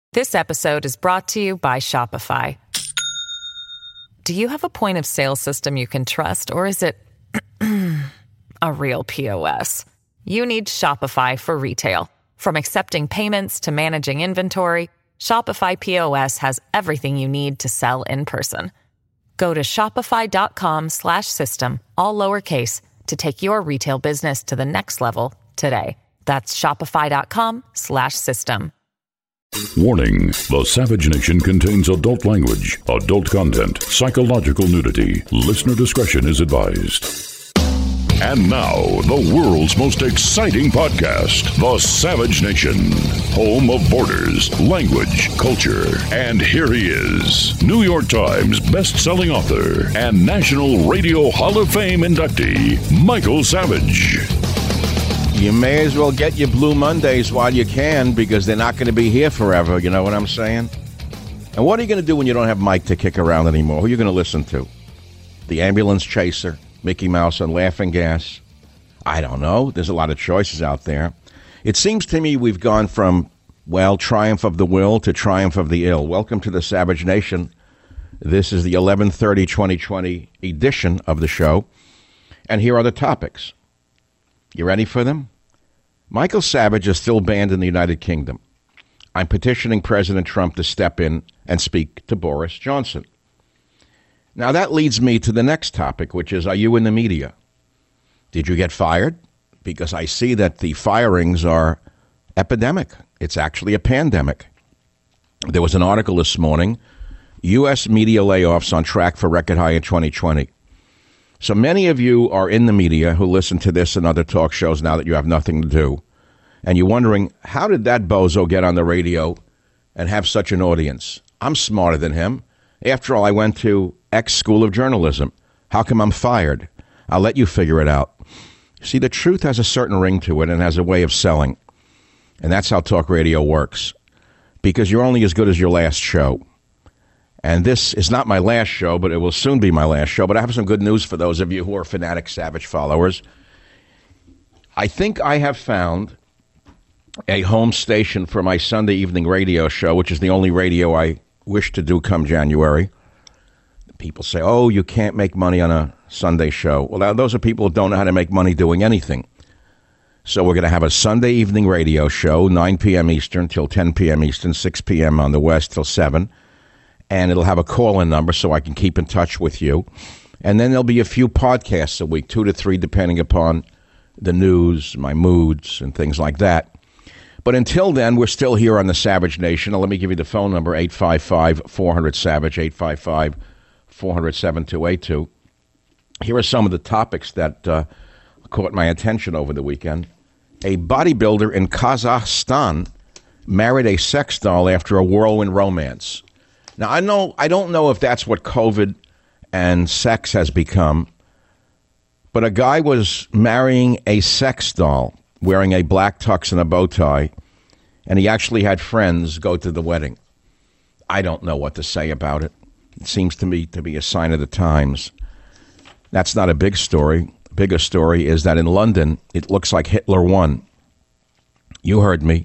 This episode is brought to you by Shopify. Do you have a point of sale system you can trust, or is it a real POS? You need Shopify for retail. From accepting payments to managing inventory, Shopify POS has everything you need to sell in person. Go to shopify.com/system, all lowercase, to take your retail business to the next level today. That's shopify.com/system. Warning, the Savage Nation contains adult language, adult content, psychological nudity. Listener discretion is advised. And now, the world's most exciting podcast, The Savage Nation, home of borders, language, culture. And here he is, New York Times best-selling author and National Radio Hall of Fame inductee, Michael Savage. You may as well get your Blue Mondays while you can, because they're not going to be here forever, you know what I'm saying? And what are you going to do when you don't have Mike to kick around anymore? Who are you going to listen to? The Ambulance Chaser, Mickey Mouse on Laughing Gas? I don't know. There's a lot of choices out there. It seems to me we've gone from, well, triumph of the will to triumph of the ill. Welcome to the Savage Nation. This is the 11/30/2020 edition of the show. And here are the topics. You ready for them? Michael Savage is still banned in the United Kingdom. I'm petitioning President Trump to step in and speak to Boris Johnson. Now that leads me to the next topic, which is, are you in the media? Did you get fired? Because I see that the firings are epidemic. It's actually a pandemic. There was an article this morning, U.S. media layoffs on track for record high in 2020. So many of you are in the media who listen to this and other talk shows now that you have nothing to do. And you're wondering, how did that bozo get on the radio and have such an audience? I'm smarter than him. After all, I went to X School of Journalism. How come I'm fired? I'll let you figure it out. See, the truth has a certain ring to it and has a way of selling. And that's how talk radio works. Because you're only as good as your last show. And this is not my last show, but it will soon be my last show. But I have some good news for those of you who are fanatic Savage followers. I think I have found a home station for my Sunday evening radio show, which is the only radio I wish to do come January. People say, oh, you can't make money on a Sunday show. Well, those are people who don't know how to make money doing anything. So we're going to have a Sunday evening radio show, 9 p.m. Eastern till 10 p.m. Eastern, 6 p.m. on the West till 7. And it'll have a call-in number so I can keep in touch with you. And then there'll be a few podcasts a week, 2 to 3, depending upon the news, my moods, and things like that. But until then, we're still here on the Savage Nation. Now, let me give you the phone number, 855-400-SAVAGE, 855-400-7282. Here are some of the topics that caught my attention over the weekend. A bodybuilder in Kazakhstan married a sex doll after a whirlwind romance. Now, I don't know if that's what COVID and sex has become, but a guy was marrying a sex doll, wearing a black tux and a bow tie, and he actually had friends go to the wedding. I don't know what to say about it. It seems to me to be a sign of the times. That's not a big story. Bigger story is that in London, it looks like Hitler won. You heard me.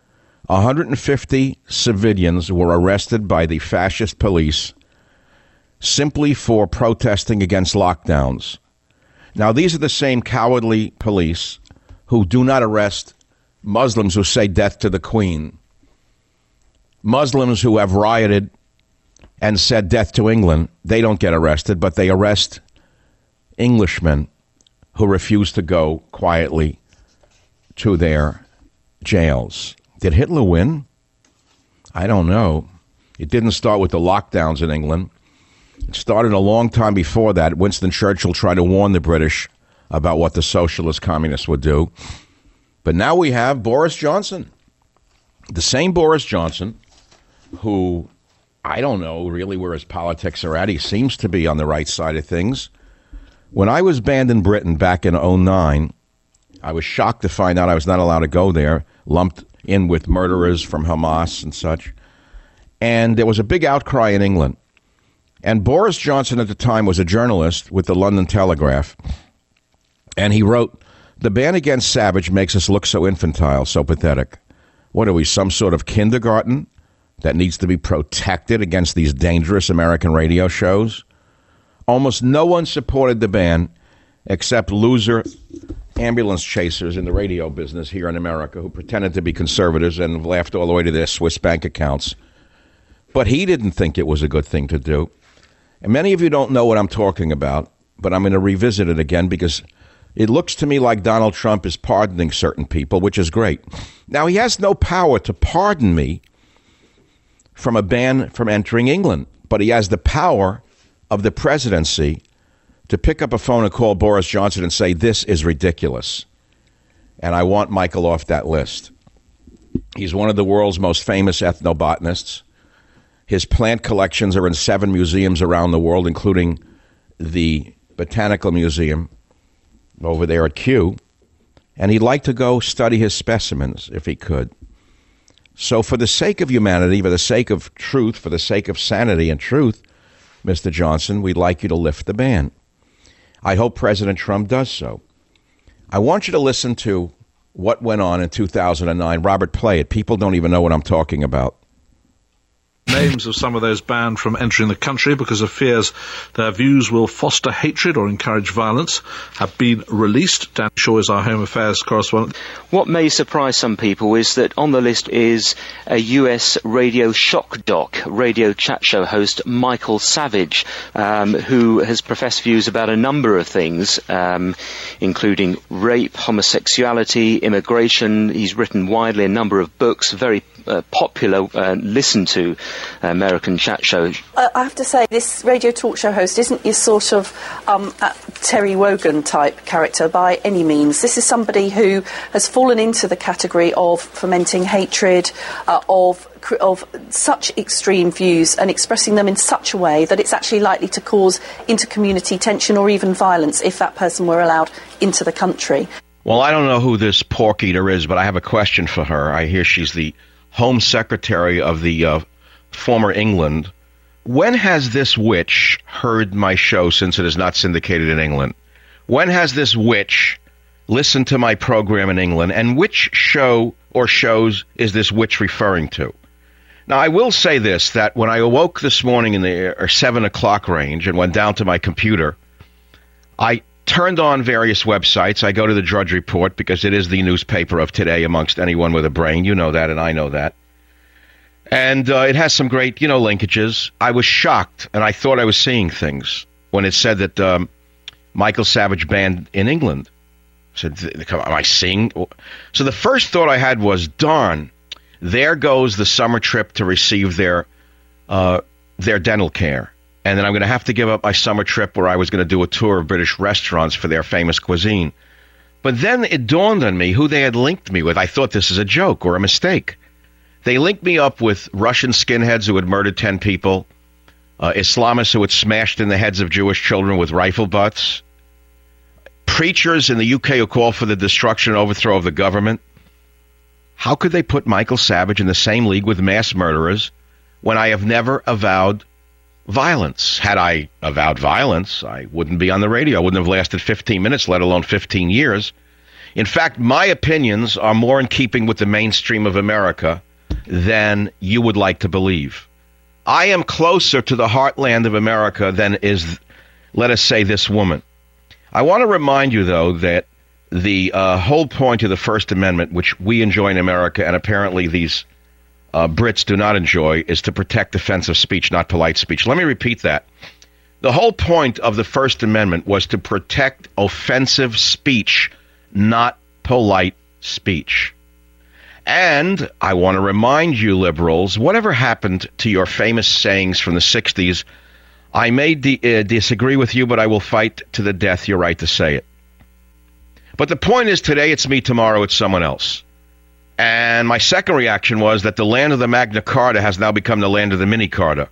150 civilians were arrested by the fascist police simply for protesting against lockdowns. Now, these are the same cowardly police who do not arrest Muslims who say death to the Queen. Muslims who have rioted and said death to England, they don't get arrested, but they arrest Englishmen who refuse to go quietly to their jails. Did Hitler win? I don't know. It didn't start with the lockdowns in England. It started a long time before that. Winston Churchill tried to warn the British about what the socialist communists would do. But now we have Boris Johnson. The same Boris Johnson who, I don't know really where his politics are at. He seems to be on the right side of things. When I was banned in Britain back in 2009, I was shocked to find out I was not allowed to go there, lumped in with murderers from Hamas and such. And there was a big outcry in England. And Boris Johnson at the time was a journalist with the London Telegraph. And he wrote, "The ban against Savage makes us look so infantile, so pathetic. What are we, some sort of kindergarten? that needs to be protected against these dangerous American radio shows. Almost no one supported the ban except loser ambulance chasers in the radio business here in America who pretended to be conservatives and laughed all the way to their Swiss bank accounts. But he didn't think it was a good thing to do. And many of you don't know what I'm talking about, but I'm going to revisit it again because it looks to me like Donald Trump is pardoning certain people, which is great. Now, he has no power to pardon me from a ban from entering England, but he has the power of the presidency to pick up a phone and call Boris Johnson and say, this is ridiculous. And I want Michael off that list. He's one of the world's most famous ethnobotanists. His plant collections are in 7 museums around the world, including the Botanical Museum over there at Kew. And he'd like to go study his specimens if he could. So for the sake of humanity, for the sake of truth, for the sake of sanity and truth, Mr. Johnson, we'd like you to lift the ban. I hope President Trump does so. I want you to listen to what went on in 2009. Robert, play it. People don't even know what I'm talking about. Names of some of those banned from entering the country because of fears their views will foster hatred or encourage violence have been released. Dan Shaw is our Home Affairs correspondent. What may surprise some people is that on the list is a US radio shock doc, radio chat show host Michael Savage, who has professed views about a number of things, including rape, homosexuality, immigration. He's written widely a number of books, very popular, listened to American chat show. I have to say, this radio talk show host isn't your sort of Terry Wogan type character by any means. This is somebody who has fallen into the category of fomenting hatred, of such extreme views and expressing them in such a way that it's actually likely to cause inter-community tension or even violence if that person were allowed into the country. Well, I don't know who this pork eater is, but I have a question for her. I hear she's the Home Secretary of the former England. When has this witch heard my show, since it is not syndicated in England? When has this witch listened to my program in England? And which show or shows is this witch referring to? Now, I will say this, that when I awoke this morning in the 7 o'clock range and went down to my computer, I turned on various websites. I go to the Drudge Report because it is the newspaper of today amongst anyone with a brain. You know that, and I know that. And it has some great, linkages. I was shocked, and I thought I was seeing things when it said that Michael Savage banned in England. I said, am I seeing? So the first thought I had was, darn, there goes the summer trip to receive their dental care. And then I'm going to have to give up my summer trip where I was going to do a tour of British restaurants for their famous cuisine. But then it dawned on me who they had linked me with. I thought this is a joke or a mistake. They linked me up with Russian skinheads who had murdered 10 people, Islamists who had smashed in the heads of Jewish children with rifle butts, preachers in the UK who call for the destruction and overthrow of the government. How could they put Michael Savage in the same league with mass murderers when I have never avowed violence? Had I avowed violence, I wouldn't be on the radio. I wouldn't have lasted 15 minutes, let alone 15 years. In fact, my opinions are more in keeping with the mainstream of America than you would like to believe. I am closer to the heartland of America than is, let us say, this woman. I want to remind you, though, that the whole point of the First Amendment, which we enjoy in America, and apparently these Brits do not enjoy, is to protect offensive speech, not polite speech. Let me repeat that. The whole point of the First Amendment was to protect offensive speech, not polite speech. And I want to remind you, liberals, whatever happened to your famous sayings from the 60s, I may disagree with you, but I will fight to the death your right to say it. But the point is, today it's me, tomorrow it's someone else. And my second reaction was that the land of the Magna Carta has now become the land of the Mini Carta.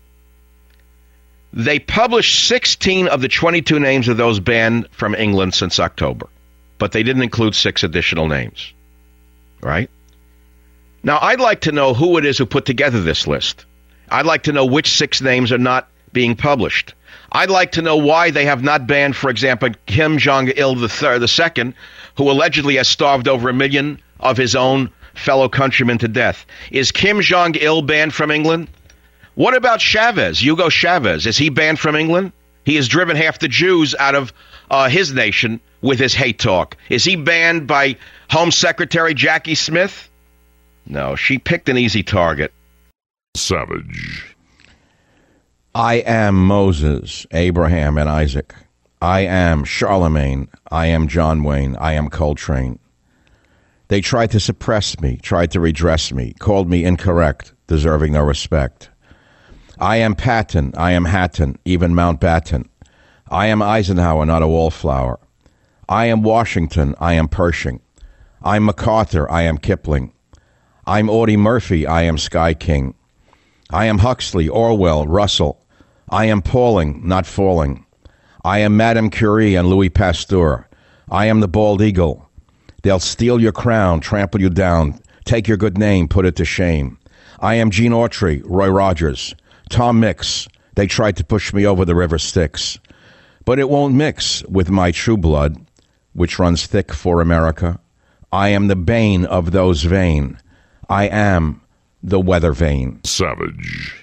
They published 16 of the 22 names of those banned from England since October, but they didn't include 6 additional names, right? Now, I'd like to know who it is who put together this list. I'd like to know which 6 names are not being published. I'd like to know why they have not banned, for example, Kim Jong-il II, who allegedly has starved over 1 million of his own fellow countrymen to death. Is Kim Jong-il banned from England? What about Chavez, Hugo Chavez? Is he banned from England? He has driven half the Jews out of his nation with his hate talk. Is he banned by Home Secretary Jackie Smith? No, she picked an easy target. Savage. I am Moses, Abraham, and Isaac. I am Charlemagne. I am John Wayne. I am Coltrane. They tried to suppress me, tried to redress me, called me incorrect, deserving no respect. I am Patton. I am Hatton, even Mountbatten. I am Eisenhower, not a wallflower. I am Washington. I am Pershing. I'm MacArthur. I am Kipling. I'm Audie Murphy. I am Sky King. I am Huxley, Orwell, Russell. I am Pauling, not falling. I am Madame Curie and Louis Pasteur. I am the bald eagle. They'll steal your crown, trample you down, take your good name, put it to shame. I am Gene Autry, Roy Rogers, Tom Mix. They tried to push me over the river Styx. But it won't mix with my true blood, which runs thick for America. I am the bane of those vain. I am the weather vane. Savage.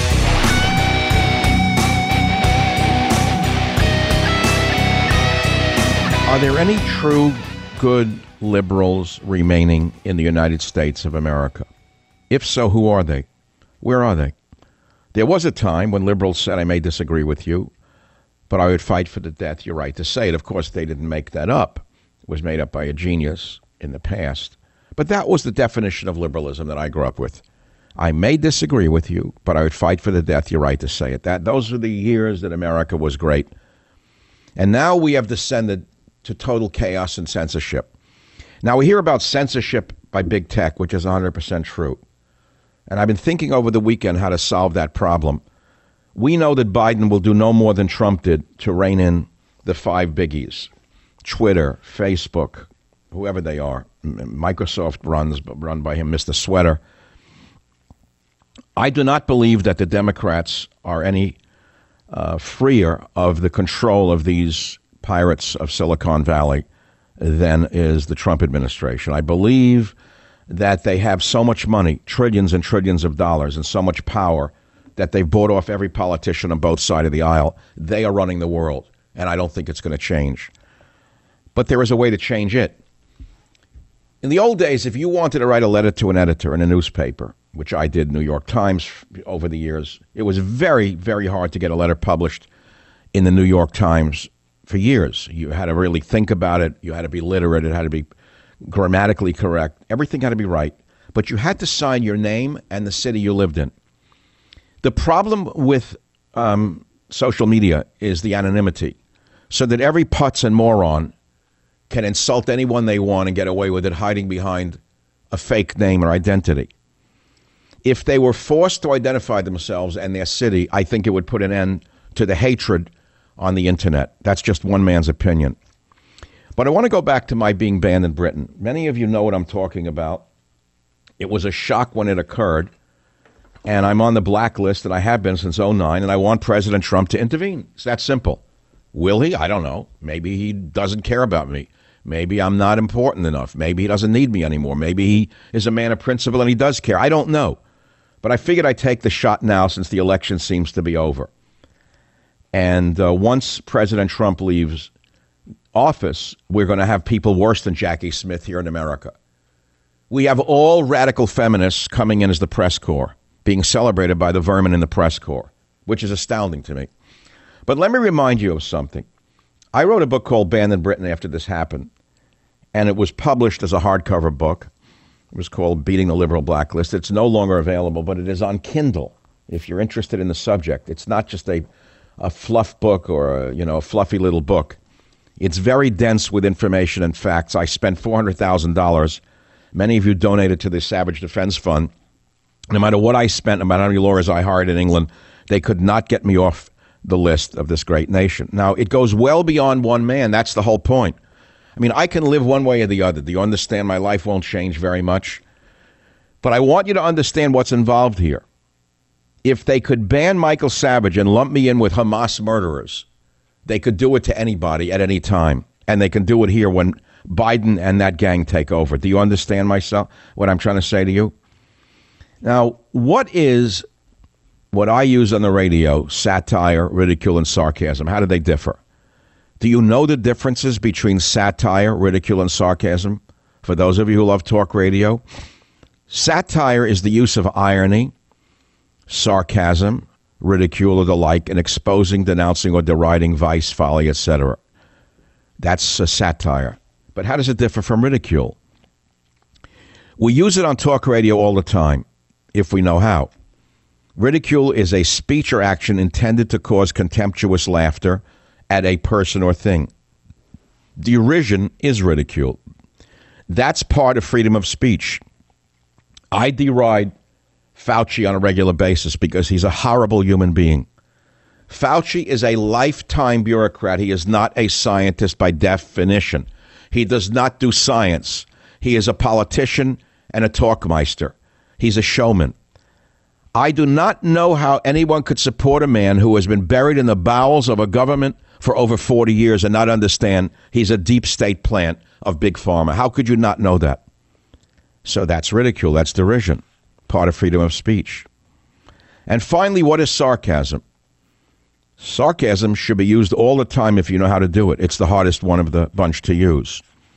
Are there any true, good liberals remaining in the United States of America? If so, who are they? Where are they? There was a time when liberals said, I may disagree with you, but I would fight for the death your right to say it. Of course, they didn't make that up. It was made up by a genius in the past. But that was the definition of liberalism that I grew up with. I may disagree with you, but I would fight for the death your right to say it. Those were the years that America was great. And now we have descended to total chaos and censorship. Now we hear about censorship by big tech, which is 100% true. And I've been thinking over the weekend how to solve that problem. We know that Biden will do no more than Trump did to rein in the 5 biggies. Twitter, Facebook, whoever they are. Microsoft run by him, Mr. Sweater. I do not believe that the Democrats are any freer of the control of these pirates of Silicon Valley than is the Trump administration. I believe that they have so much money, trillions and trillions of dollars, and so much power that they've bought off every politician on both sides of the aisle. They are running the world, and I don't think it's going to change. But there is a way to change it. In the old days, if you wanted to write a letter to an editor in a newspaper, which I did, New York Times, over the years, it was very, very hard to get a letter published in the New York Times for years. You had to really think about it. You had to be literate. It had to be grammatically correct. Everything had to be right. But you had to sign your name and the city you lived in. The problem with social media is the anonymity, so that every putz and moron can insult anyone they want and get away with it, hiding behind a fake name or identity. If they were forced to identify themselves and their city, I think it would put an end to the hatred on the internet. That's just one man's opinion. But I want to go back to my being banned in Britain. Many of you know what I'm talking about. It was a shock when it occurred, and I'm on the blacklist, and I have been since 2009, and I want President Trump to intervene. It's that simple. Will he? I don't know. Maybe he doesn't care about me. Maybe I'm not important enough. Maybe he doesn't need me anymore. Maybe he is a man of principle and he does care. I don't know. But I figured I'd take the shot now since the election seems to be over. And once President Trump leaves office, we're going to have people worse than Jackie Smith here in America. We have all radical feminists coming in as the press corps, being celebrated by the vermin in the press corps, which is astounding to me. But let me remind you of something. I wrote a book called Banned in Britain after this happened, and it was published as a hardcover book. It was called Beating the Liberal Blacklist. It's no longer available, but it is on Kindle if you're interested in the subject. It's not just a fluff book or a fluffy little book. It's very dense with information and facts. I spent $400,000. Many of you donated to the Savage Defense Fund. No matter what I spent, no matter how many lawyers I hired in England, they could not get me off the list of this great nation. Now, it goes well beyond one man. That's the whole point. I mean, I can live one way or the other. Do you understand? My life won't change very much. But I want you to understand what's involved here. If they could ban Michael Savage and lump me in with Hamas murderers, they could do it to anybody at any time. And they can do it here when Biden and that gang take over. Do you understand what I'm trying to say to you? Now, what is what I use on the radio, satire, ridicule, and sarcasm? How do they differ? Do you know the differences between satire, ridicule, and sarcasm? For those of you who love talk radio, satire is the use of irony, sarcasm, ridicule, or the like, in exposing, denouncing, or deriding vice, folly, etc. That's a satire. But how does it differ from ridicule? We use it on talk radio all the time, if we know how. Ridicule is a speech or action intended to cause contemptuous laughter at a person or thing. Derision is ridicule. That's part of freedom of speech. I deride Fauci on a regular basis because he's a horrible human being. Fauci is a lifetime bureaucrat. He is not a scientist by definition. He does not do science. He is a politician and a talkmeister. He's a showman. I do not know how anyone could support a man who has been buried in the bowels of a government for over 40 years and not understand he's a deep state plant of Big Pharma. How could you not know that? So that's ridicule. That's derision. Part of freedom of speech. And finally, what is sarcasm? Sarcasm should be used all the time if you know how to do it. It's the hardest one of the bunch to use.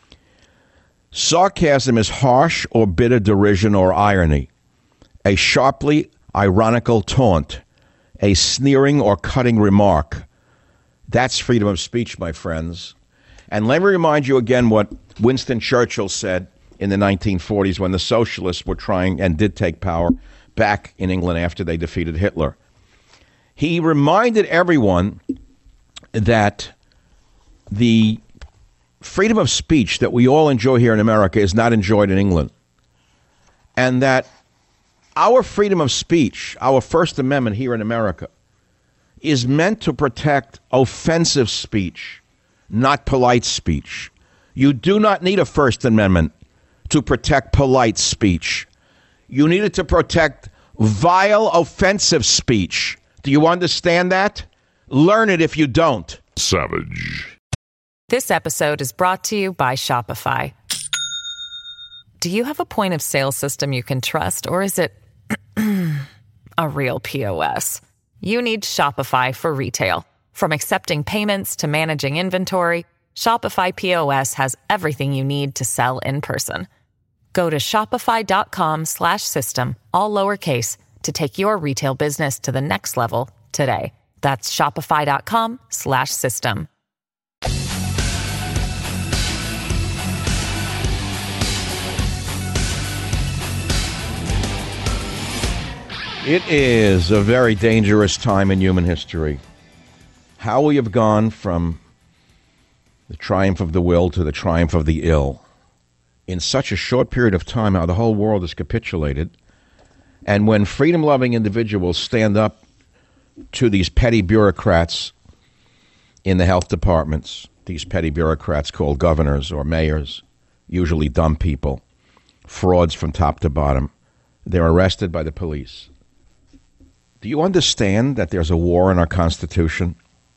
Sarcasm is harsh or bitter derision or irony, a sharply ironical taunt, a sneering or cutting remark. That's freedom of speech, my friends. And let me remind you again what Winston Churchill said in the 1940s when the socialists were trying and did take power back in England after they defeated Hitler. He reminded everyone that the freedom of speech that we all enjoy here in America is not enjoyed in England. And that our freedom of speech, our First Amendment here in America, is meant to protect offensive speech, not polite speech. You do not need a First Amendment to protect polite speech. You need it to protect vile, offensive speech. Do you understand that? Learn it if you don't. Savage. This episode is brought to you by Shopify. Do you have a point of sale system you can trust, or is it a real POS? You need Shopify for retail. From accepting payments to managing inventory, Shopify POS has everything you need to sell in person. Go to shopify.com/system, all lowercase, to take your retail business to the next level today. That's shopify.com/system. It is a very dangerous time in human history. How we have gone from the triumph of the will to the triumph of the ill in such a short period of time, how the whole world has capitulated. And when freedom-loving individuals stand up to these petty bureaucrats in the health departments, these petty bureaucrats called governors or mayors, usually dumb people, frauds from top to bottom, they're arrested by the police. Do you understand that there's a war in our Constitution?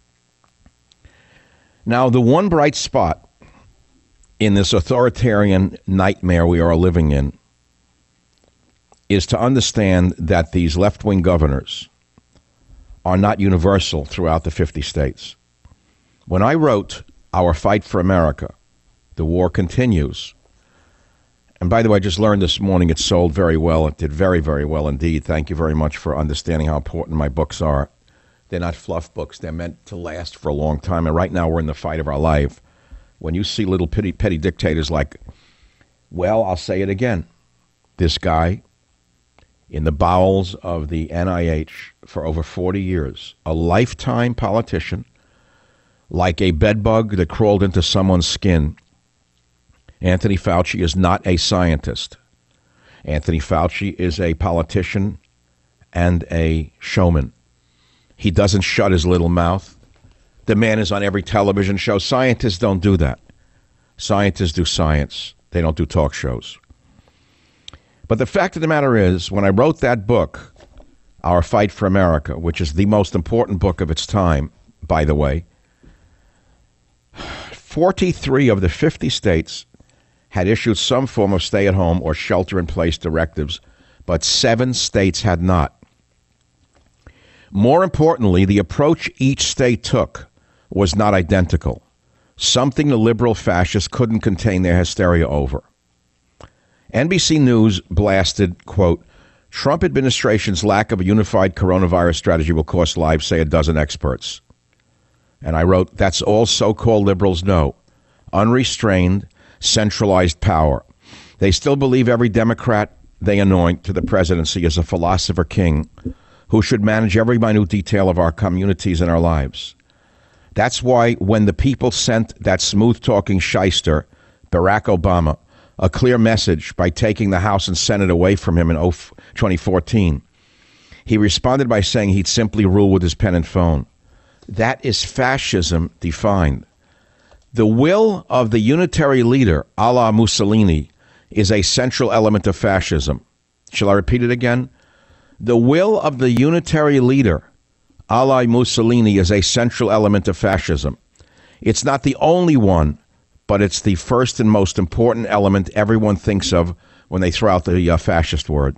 Now, the one bright spot in this authoritarian nightmare we are living in is to understand that these left-wing governors are not universal throughout the 50 states. When I wrote Our Fight for America, The War Continues, and by the way, I just learned this morning it sold very well. It did very, very well indeed. Thank you very much for understanding how important my books are. They're not fluff books. They're meant to last for a long time. And right now we're in the fight of our life. When you see little petty dictators like, well, I'll say it again, this guy in the bowels of the NIH for over 40 years, a lifetime politician, like a bedbug that crawled into someone's skin. Anthony Fauci is not a scientist. Anthony Fauci is a politician and a showman. He doesn't shut his little mouth. The man is on every television show. Scientists don't do that. Scientists do science. They don't do talk shows. But the fact of the matter is, when I wrote that book, Our Fight for America, which is the most important book of its time, by the way, 43 of the 50 states had issued some form of stay-at-home or shelter-in-place directives, but 7 states had not. More importantly, the approach each state took was not identical, something the liberal fascists couldn't contain their hysteria over. NBC News blasted, quote, Trump administration's lack of a unified coronavirus strategy will cost lives, say a dozen experts. And I wrote, that's all so-called liberals know. Unrestrained, centralized power. They still believe every Democrat they anoint to the presidency is a philosopher king who should manage every minute detail of our communities and our lives. That's why when the people sent that smooth-talking shyster, Barack Obama, a clear message by taking the House and Senate away from him in 2014, he responded by saying he'd simply rule with his pen and phone. That is fascism defined. The will of the unitary leader, a la Mussolini, is a central element of fascism. Shall I repeat it again? The will of the unitary leader, a la Mussolini, is a central element of fascism. It's not the only one, but it's the first and most important element everyone thinks of when they throw out the fascist word.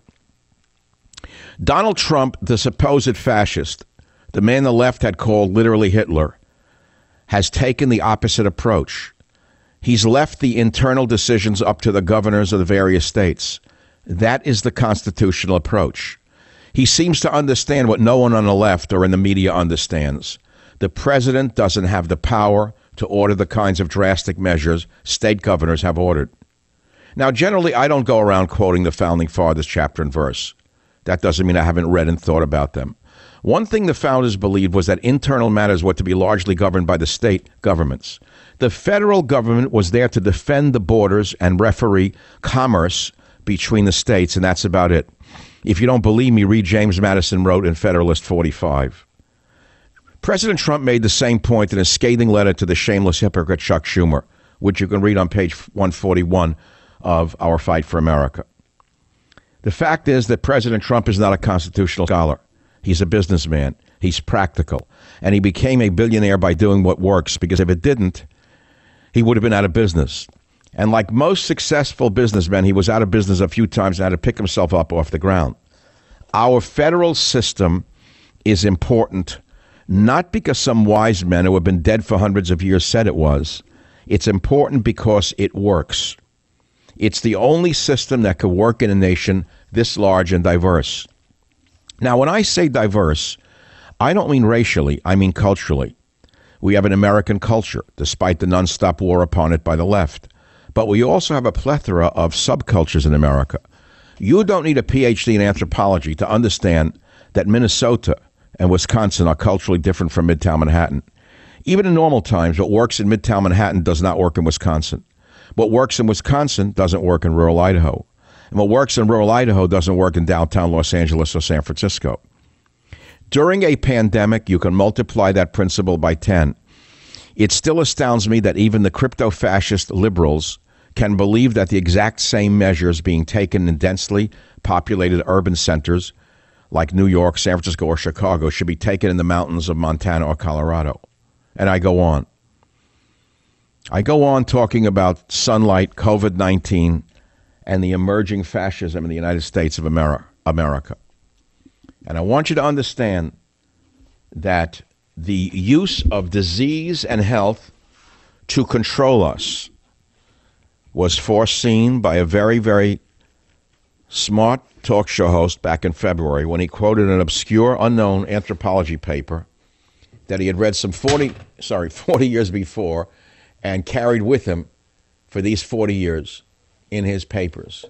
Donald Trump, the supposed fascist, the man the left had called literally Hitler, has taken the opposite approach. He's left the internal decisions up to the governors of the various states. That is the constitutional approach. He seems to understand what no one on the left or in the media understands. The president doesn't have the power to order the kinds of drastic measures state governors have ordered. Now, generally, I don't go around quoting the Founding Fathers chapter and verse. That doesn't mean I haven't read and thought about them. One thing the founders believed was that internal matters were to be largely governed by the state governments. The federal government was there to defend the borders and referee commerce between the states, and that's about it. If you don't believe me, read James Madison wrote in Federalist 45. President Trump made the same point in a scathing letter to the shameless hypocrite Chuck Schumer, which you can read on page 141 of Our Fight for America. The fact is that President Trump is not a constitutional scholar. He's a businessman. He's practical. And he became a billionaire by doing what works, because if it didn't, he would have been out of business. And like most successful businessmen, he was out of business a few times and had to pick himself up off the ground. Our federal system is important, not because some wise men who have been dead for hundreds of years said it was. It's important because it works. It's the only system that could work in a nation this large and diverse. Now, when I say diverse, I don't mean racially, I mean culturally. We have an American culture, despite the nonstop war upon it by the left. But we also have a plethora of subcultures in America. You don't need a PhD in anthropology to understand that Minnesota and Wisconsin are culturally different from Midtown Manhattan. Even in normal times, what works in Midtown Manhattan does not work in Wisconsin. What works in Wisconsin doesn't work in rural Idaho. And what works in rural Idaho doesn't work in downtown Los Angeles or San Francisco. During a pandemic, you can multiply that principle by 10. It still astounds me that even the crypto-fascist liberals can believe that the exact same measures being taken in densely populated urban centers like New York, San Francisco, or Chicago should be taken in the mountains of Montana or Colorado. And I go on. I go on talking about sunlight, COVID-19, and the emerging fascism in the United States of America. And I want you to understand that the use of disease and health to control us was foreseen by a very, very smart talk show host back in February when he quoted an obscure, unknown anthropology paper that he had read some 40 years before and carried with him for these 40 years in his papers.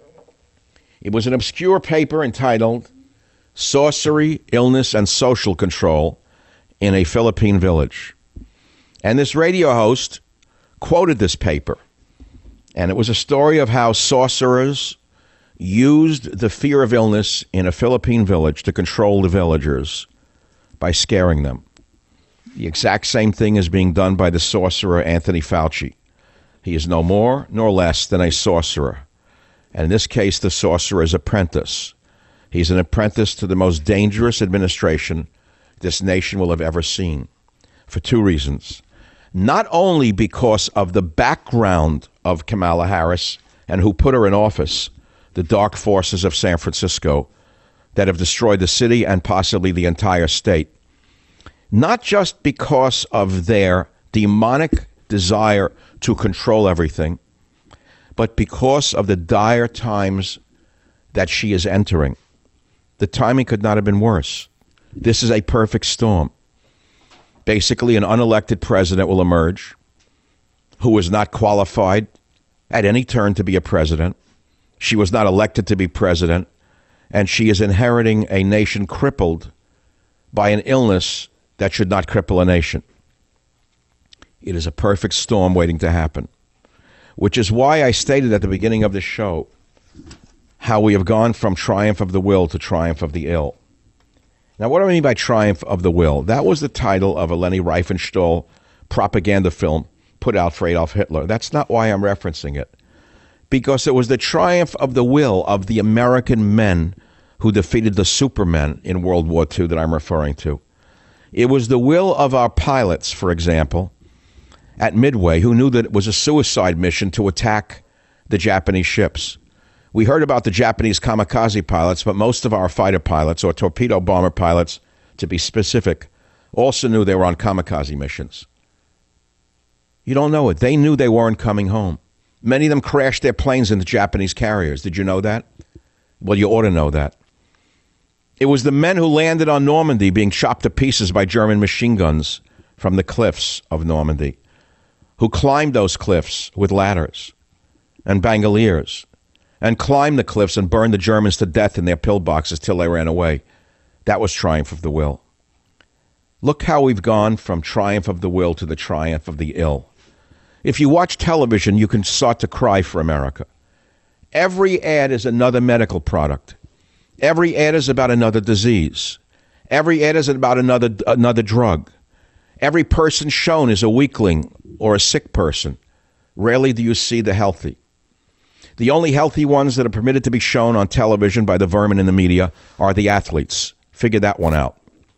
It was an obscure paper entitled Sorcery, Illness, and Social Control in a Philippine Village. And this radio host quoted this paper. And it was a story of how sorcerers used the fear of illness in a Philippine village to control the villagers by scaring them. The exact same thing is being done by the sorcerer Anthony Fauci. He is no more nor less than a sorcerer. And in this case, the sorcerer's apprentice. He's an apprentice to the most dangerous administration this nation will have ever seen, for two reasons. not only because of the background of Kamala Harris and who put her in office, the dark forces of San Francisco that have destroyed the city and possibly the entire state, not just because of their demonic desire to control everything, but because of the dire times that she is entering. The timing could not have been worse. This is a perfect storm. Basically, an unelected president will emerge who is not qualified at any turn to be a president. She was not elected to be president, and she is inheriting a nation crippled by an illness that should not cripple a nation. It is a perfect storm waiting to happen, which is why I stated at the beginning of the show how we have gone from triumph of the will to triumph of the ill. Now, what do I mean by triumph of the will? That was the title of a Leni Riefenstahl propaganda film put out for Adolf Hitler. That's not why I'm referencing it. Because it was the triumph of the will of the American men who defeated the Supermen in World War II that I'm referring to. It was the will of our pilots, for example, at Midway, who knew that it was a suicide mission to attack the Japanese ships. We heard about the Japanese kamikaze pilots, but most of our fighter pilots, or torpedo bomber pilots, to be specific, also knew they were on kamikaze missions. You don't know it. They knew they weren't coming home. Many of them crashed their planes into Japanese carriers. Did you know that? Well, you ought to know that. It was the men who landed on Normandy being chopped to pieces by German machine guns from the cliffs of Normandy, who climbed those cliffs with ladders and bandoliers, and climbed the cliffs and burned the Germans to death in their pillboxes till they ran away. That was triumph of the will. Look how we've gone from triumph of the will to the triumph of the ill. If you watch television, you can start to cry for America. Every ad is another medical product. Every ad is about another disease. Every ad is about another drug. Every person shown is a weakling or a sick person. Rarely do you see the healthy. The only healthy ones that are permitted to be shown on television by the vermin in the media are the athletes. Figure that one out.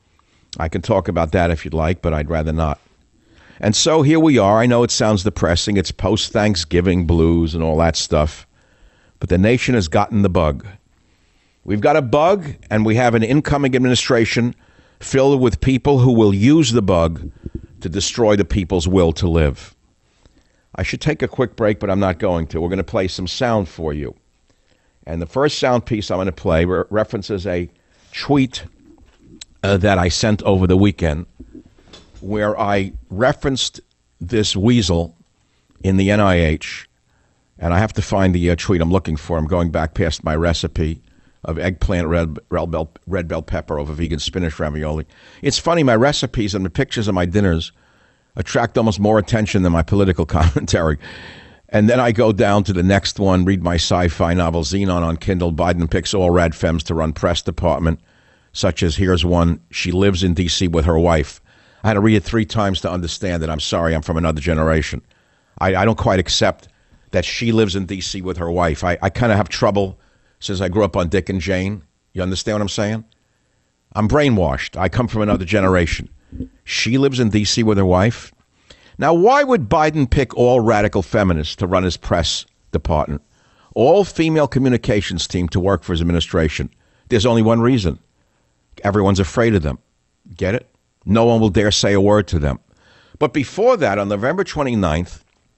I can talk about that if you'd like, but I'd rather not. And so here we are. I know it sounds depressing. It's post-Thanksgiving blues and all that stuff. But the nation has gotten the bug. We've got a bug, and we have an incoming administration filled with people who will use the bug to destroy the people's will to live. I should take a quick break, but I'm not going to. We're going to play some sound for you. And the first sound piece I'm going to play references a tweet that I sent over the weekend where I referenced this weasel in the NIH. And I have to find the tweet I'm looking for. I'm going back past my recipe of eggplant, red bell pepper over vegan spinach ravioli. It's funny, my recipes and the pictures of my dinners attract almost more attention than my political commentary. And then I go down to the next one, read my sci-fi novel, Xenon on Kindle. Biden picks all rad femmes to run press department, such as here's one, she lives in D.C. with her wife. I had to read it 3 times to understand that. I'm sorry, I'm from another generation. I don't quite accept that she lives in D.C. with her wife. I kind of have trouble since I grew up on Dick and Jane. You understand what I'm saying? I'm brainwashed. I come from another generation. She lives in D.C. with her wife. Now, why would Biden pick all radical feminists to run his press department, all female communications team to work for his administration? There's only one reason. Everyone's afraid of them. Get it? No one will dare say a word to them. But before that, on November 29th,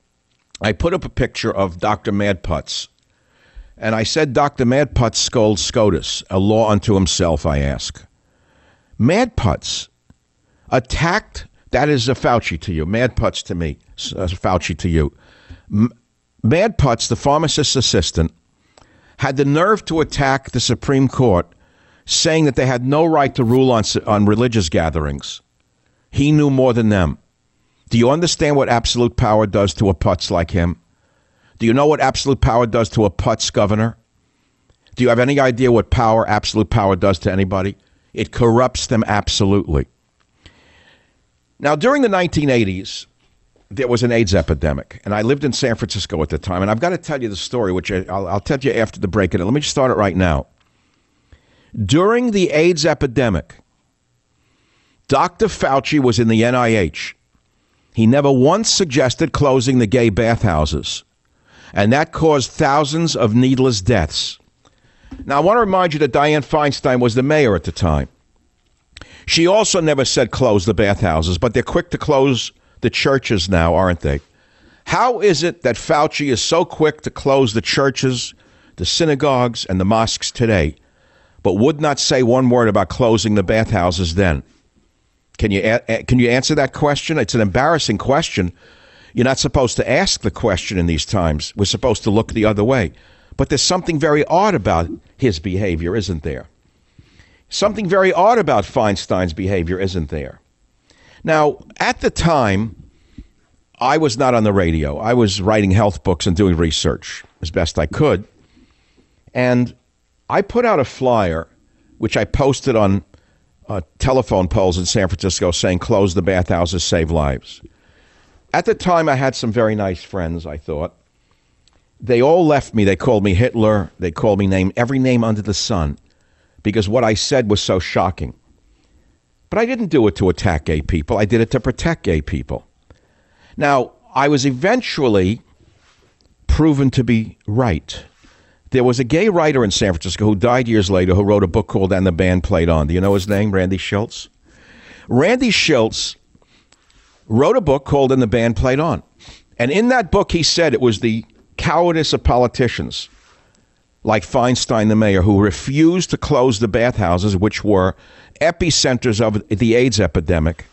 I put up a picture of Dr. Mad Putz. And I said, Dr. Mad Putz scolds SCOTUS, a law unto himself, I ask. Mad Putz attacked, that is a Fauci to you, Mad Putz to me, Fauci to you. Mad Putz, the pharmacist's assistant, had the nerve to attack the Supreme Court, saying that they had no right to rule on religious gatherings. He knew more than them. Do you understand what absolute power does to a putz like him? Do you know what absolute power does to a putz governor? Do you have any idea what absolute power does to anybody? It corrupts them absolutely. Now, during the 1980s, there was an AIDS epidemic, and I lived in San Francisco at the time, and I've got to tell you the story, which I'll tell you after the break. Let me just start it right now. During the AIDS epidemic, Dr. Fauci was in the NIH, He never once suggested closing the gay bathhouses, and that caused thousands of needless deaths. Now, I want to remind you that Dianne Feinstein was the mayor at the time. She also never said close the bathhouses, but they're quick to close the churches now, aren't they? How is it that Fauci is so quick to close the churches, the synagogues, and the mosques today, but would not say one word about closing the bathhouses then? Can you answer that question? It's an embarrassing question. You're not supposed to ask the question in these times. We're supposed to look the other way. But there's something very odd about his behavior, isn't there? Something very odd about Feinstein's behavior, isn't there? Now, at the time, I was not on the radio. I was writing health books and doing research as best I could. And I put out a flyer, which I posted on telephone poles in San Francisco saying, close the bathhouses, save lives. At the time, I had some very nice friends, I thought. They all left me. They called me Hitler. They called me every name under the sun because what I said was so shocking. But I didn't do it to attack gay people. I did it to protect gay people. Now, I was eventually proven to be right. There was a gay writer in San Francisco who died years later who wrote a book called And the Band Played On. Do you know his name? Randy Schultz. Randy Schultz wrote a book called And the Band Played On. And in that book, he said it was the cowardice of politicians like Feinstein, the mayor, who refused to close the bathhouses, which were epicenters of the AIDS epidemic,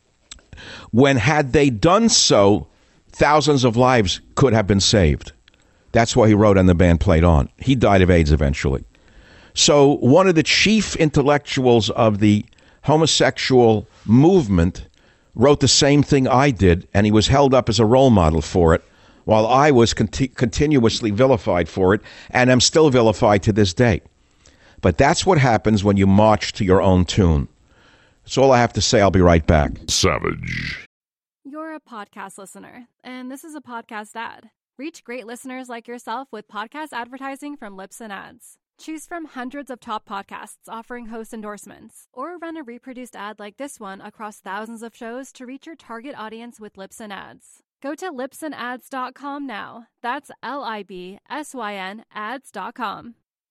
when had they done so, thousands of lives could have been saved. That's why he wrote And the Band Played On. He died of AIDS eventually. So one of the chief intellectuals of the homosexual movement wrote the same thing I did, and he was held up as a role model for it, while I was continuously vilified for it, and am still vilified to this day. But that's what happens when you march to your own tune. That's all I have to say. I'll be right back. Savage. You're a podcast listener, and this is a podcast ad. Reach great listeners like yourself with podcast advertising from Libsyn Ads. Choose from hundreds of top podcasts offering host endorsements, or run a reproduced ad like this one across thousands of shows to reach your target audience with Libsyn Ads. Go to libsynads.com now. That's LIBSYN ads.com.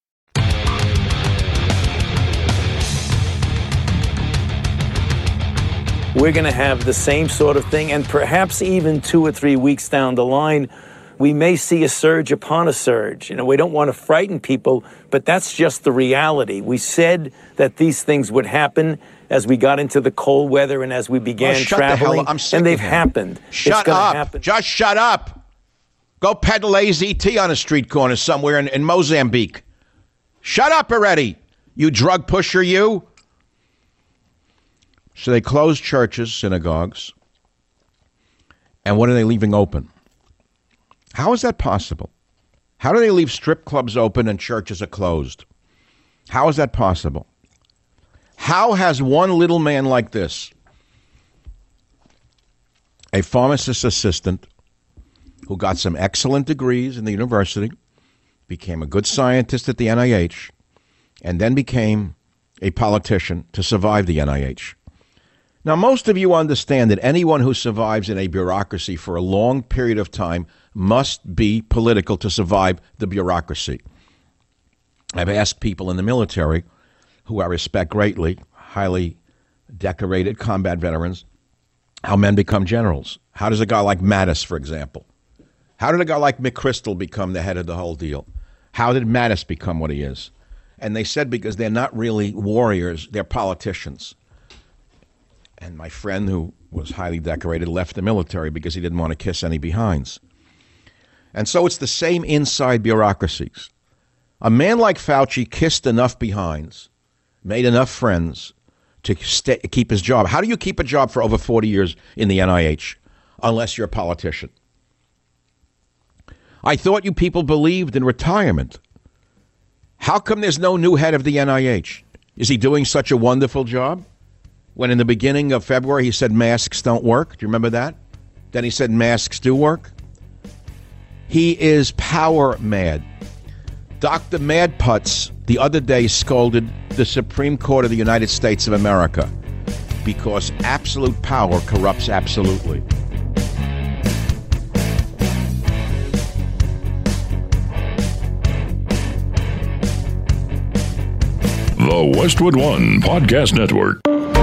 We're going to have the same sort of thing, and perhaps even 2 or 3 weeks down the line, we may see a surge upon a surge. You know, we don't want to frighten people, but that's just the reality. We said that these things would happen as we got into the cold weather and as we began traveling, and they've happened. Shut up. Just shut up. Go peddle AZT on a street corner somewhere in Mozambique. Shut up already, you drug pusher, you. So they closed churches, synagogues, and what are they leaving open? How is that possible? How do they leave strip clubs open and churches are closed? How is that possible? How has one little man like this, a pharmacist assistant who got some excellent degrees in the university, became a good scientist at the NIH, and then became a politician to survive the NIH? Now, most of you understand that anyone who survives in a bureaucracy for a long period of time must be political to survive the bureaucracy. I've asked people in the military, who I respect greatly, highly decorated combat veterans, how men become generals. How does a guy like Mattis, for example? How did a guy like McChrystal become the head of the whole deal? How did Mattis become what he is? And they said because they're not really warriors, they're politicians. And my friend, who was highly decorated, left the military because he didn't want to kiss any behinds. And so it's the same inside bureaucracies. A man like Fauci kissed enough behinds, made enough friends to keep his job. How do you keep a job for over 40 years in the NIH unless you're a politician? I thought you people believed in retirement. How come there's no new head of the NIH? Is he doing such a wonderful job? When in the beginning of February he said masks don't work. Do you remember that? Then he said masks do work. He is power mad. Dr. Mad Putz the other day scolded the Supreme Court of the United States of America because absolute power corrupts absolutely. The Westwood One Podcast Network.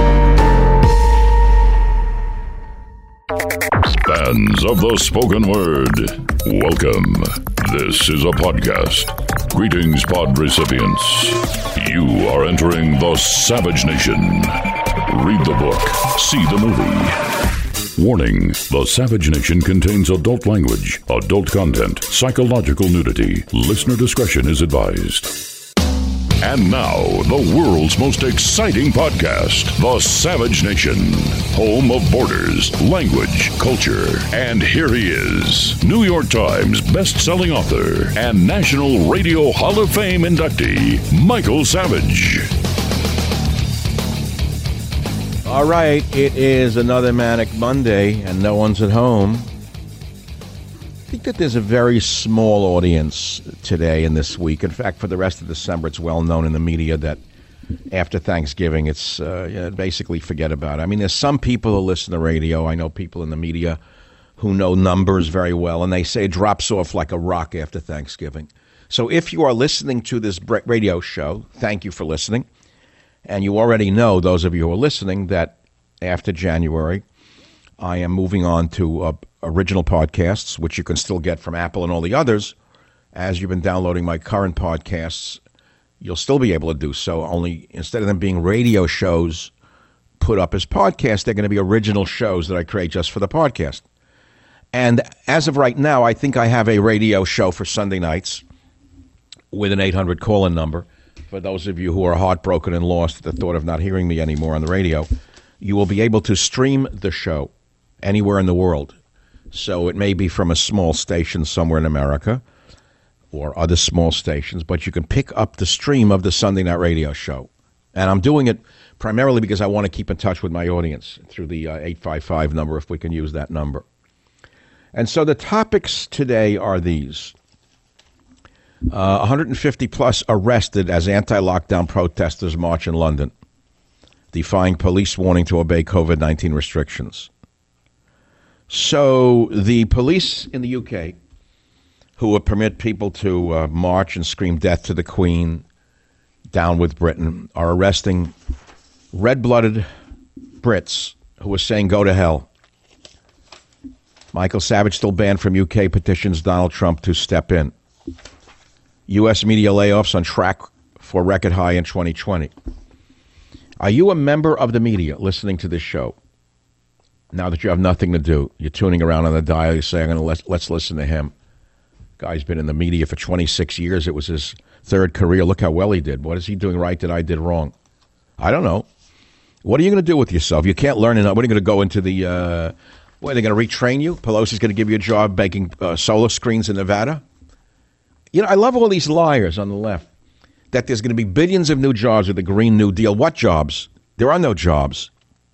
Fans of the spoken word, welcome. This is a podcast. Greetings, pod recipients. You are entering the Savage Nation. Read the book, see the movie. Warning, the Savage Nation contains adult language, adult content, psychological nudity. Listener discretion is advised. And now, the world's most exciting podcast, The Savage Nation, home of borders, language, culture. And here he is, New York Times best-selling author and National Radio Hall of Fame inductee, Michael Savage. All right, it is another Manic Monday, and no one's at home. I think that there's a very small audience today and this week. In fact, for the rest of December, it's well known in the media that after Thanksgiving, it's basically forget about it. I mean, there's some people who listen to radio. I know people in the media who know numbers very well, and they say it drops off like a rock after Thanksgiving. So if you are listening to this radio show, thank you for listening. And you already know, those of you who are listening, that after January, I am moving on to original podcasts, which you can still get from Apple and all the others. As you've been downloading my current podcasts, you'll still be able to do so. Only instead of them being radio shows put up as podcasts, they're going to be original shows that I create just for the podcast. And as of right now, I think I have a radio show for Sunday nights with an 800 call-in number. For those of you who are heartbroken and lost at the thought of not hearing me anymore on the radio, you will be able to stream the show anywhere in the world. So it may be from a small station somewhere in America or other small stations, but you can pick up the stream of the Sunday Night Radio show. And I'm doing it primarily because I want to keep in touch with my audience through the 855 number, if we can use that number. And so the topics today are these. 150 plus arrested as anti-lockdown protesters march in London, defying police warning to obey COVID-19 restrictions. So the police in the UK, who would permit people to march and scream death to the Queen, down with Britain, are arresting red-blooded Brits who are saying go to hell. Michael Savage still banned from UK, petitions Donald Trump to step in. U.S. media layoffs on track for record high in 2020. Are you a member of the media listening to this show? Now that you have nothing to do, you're tuning around on the dial, you're saying, let's listen to him. Guy's been in the media for 26 years. It was his third career. Look how well he did. What is he doing right that I did wrong? I don't know. What are you going to do with yourself? You can't learn enough. What are you going to go into the, what, are they going to retrain you? Pelosi's going to give you a job making solar screens in Nevada? You know, I love all these liars on the left, that there's going to be billions of new jobs with the Green New Deal. What jobs? There are no jobs.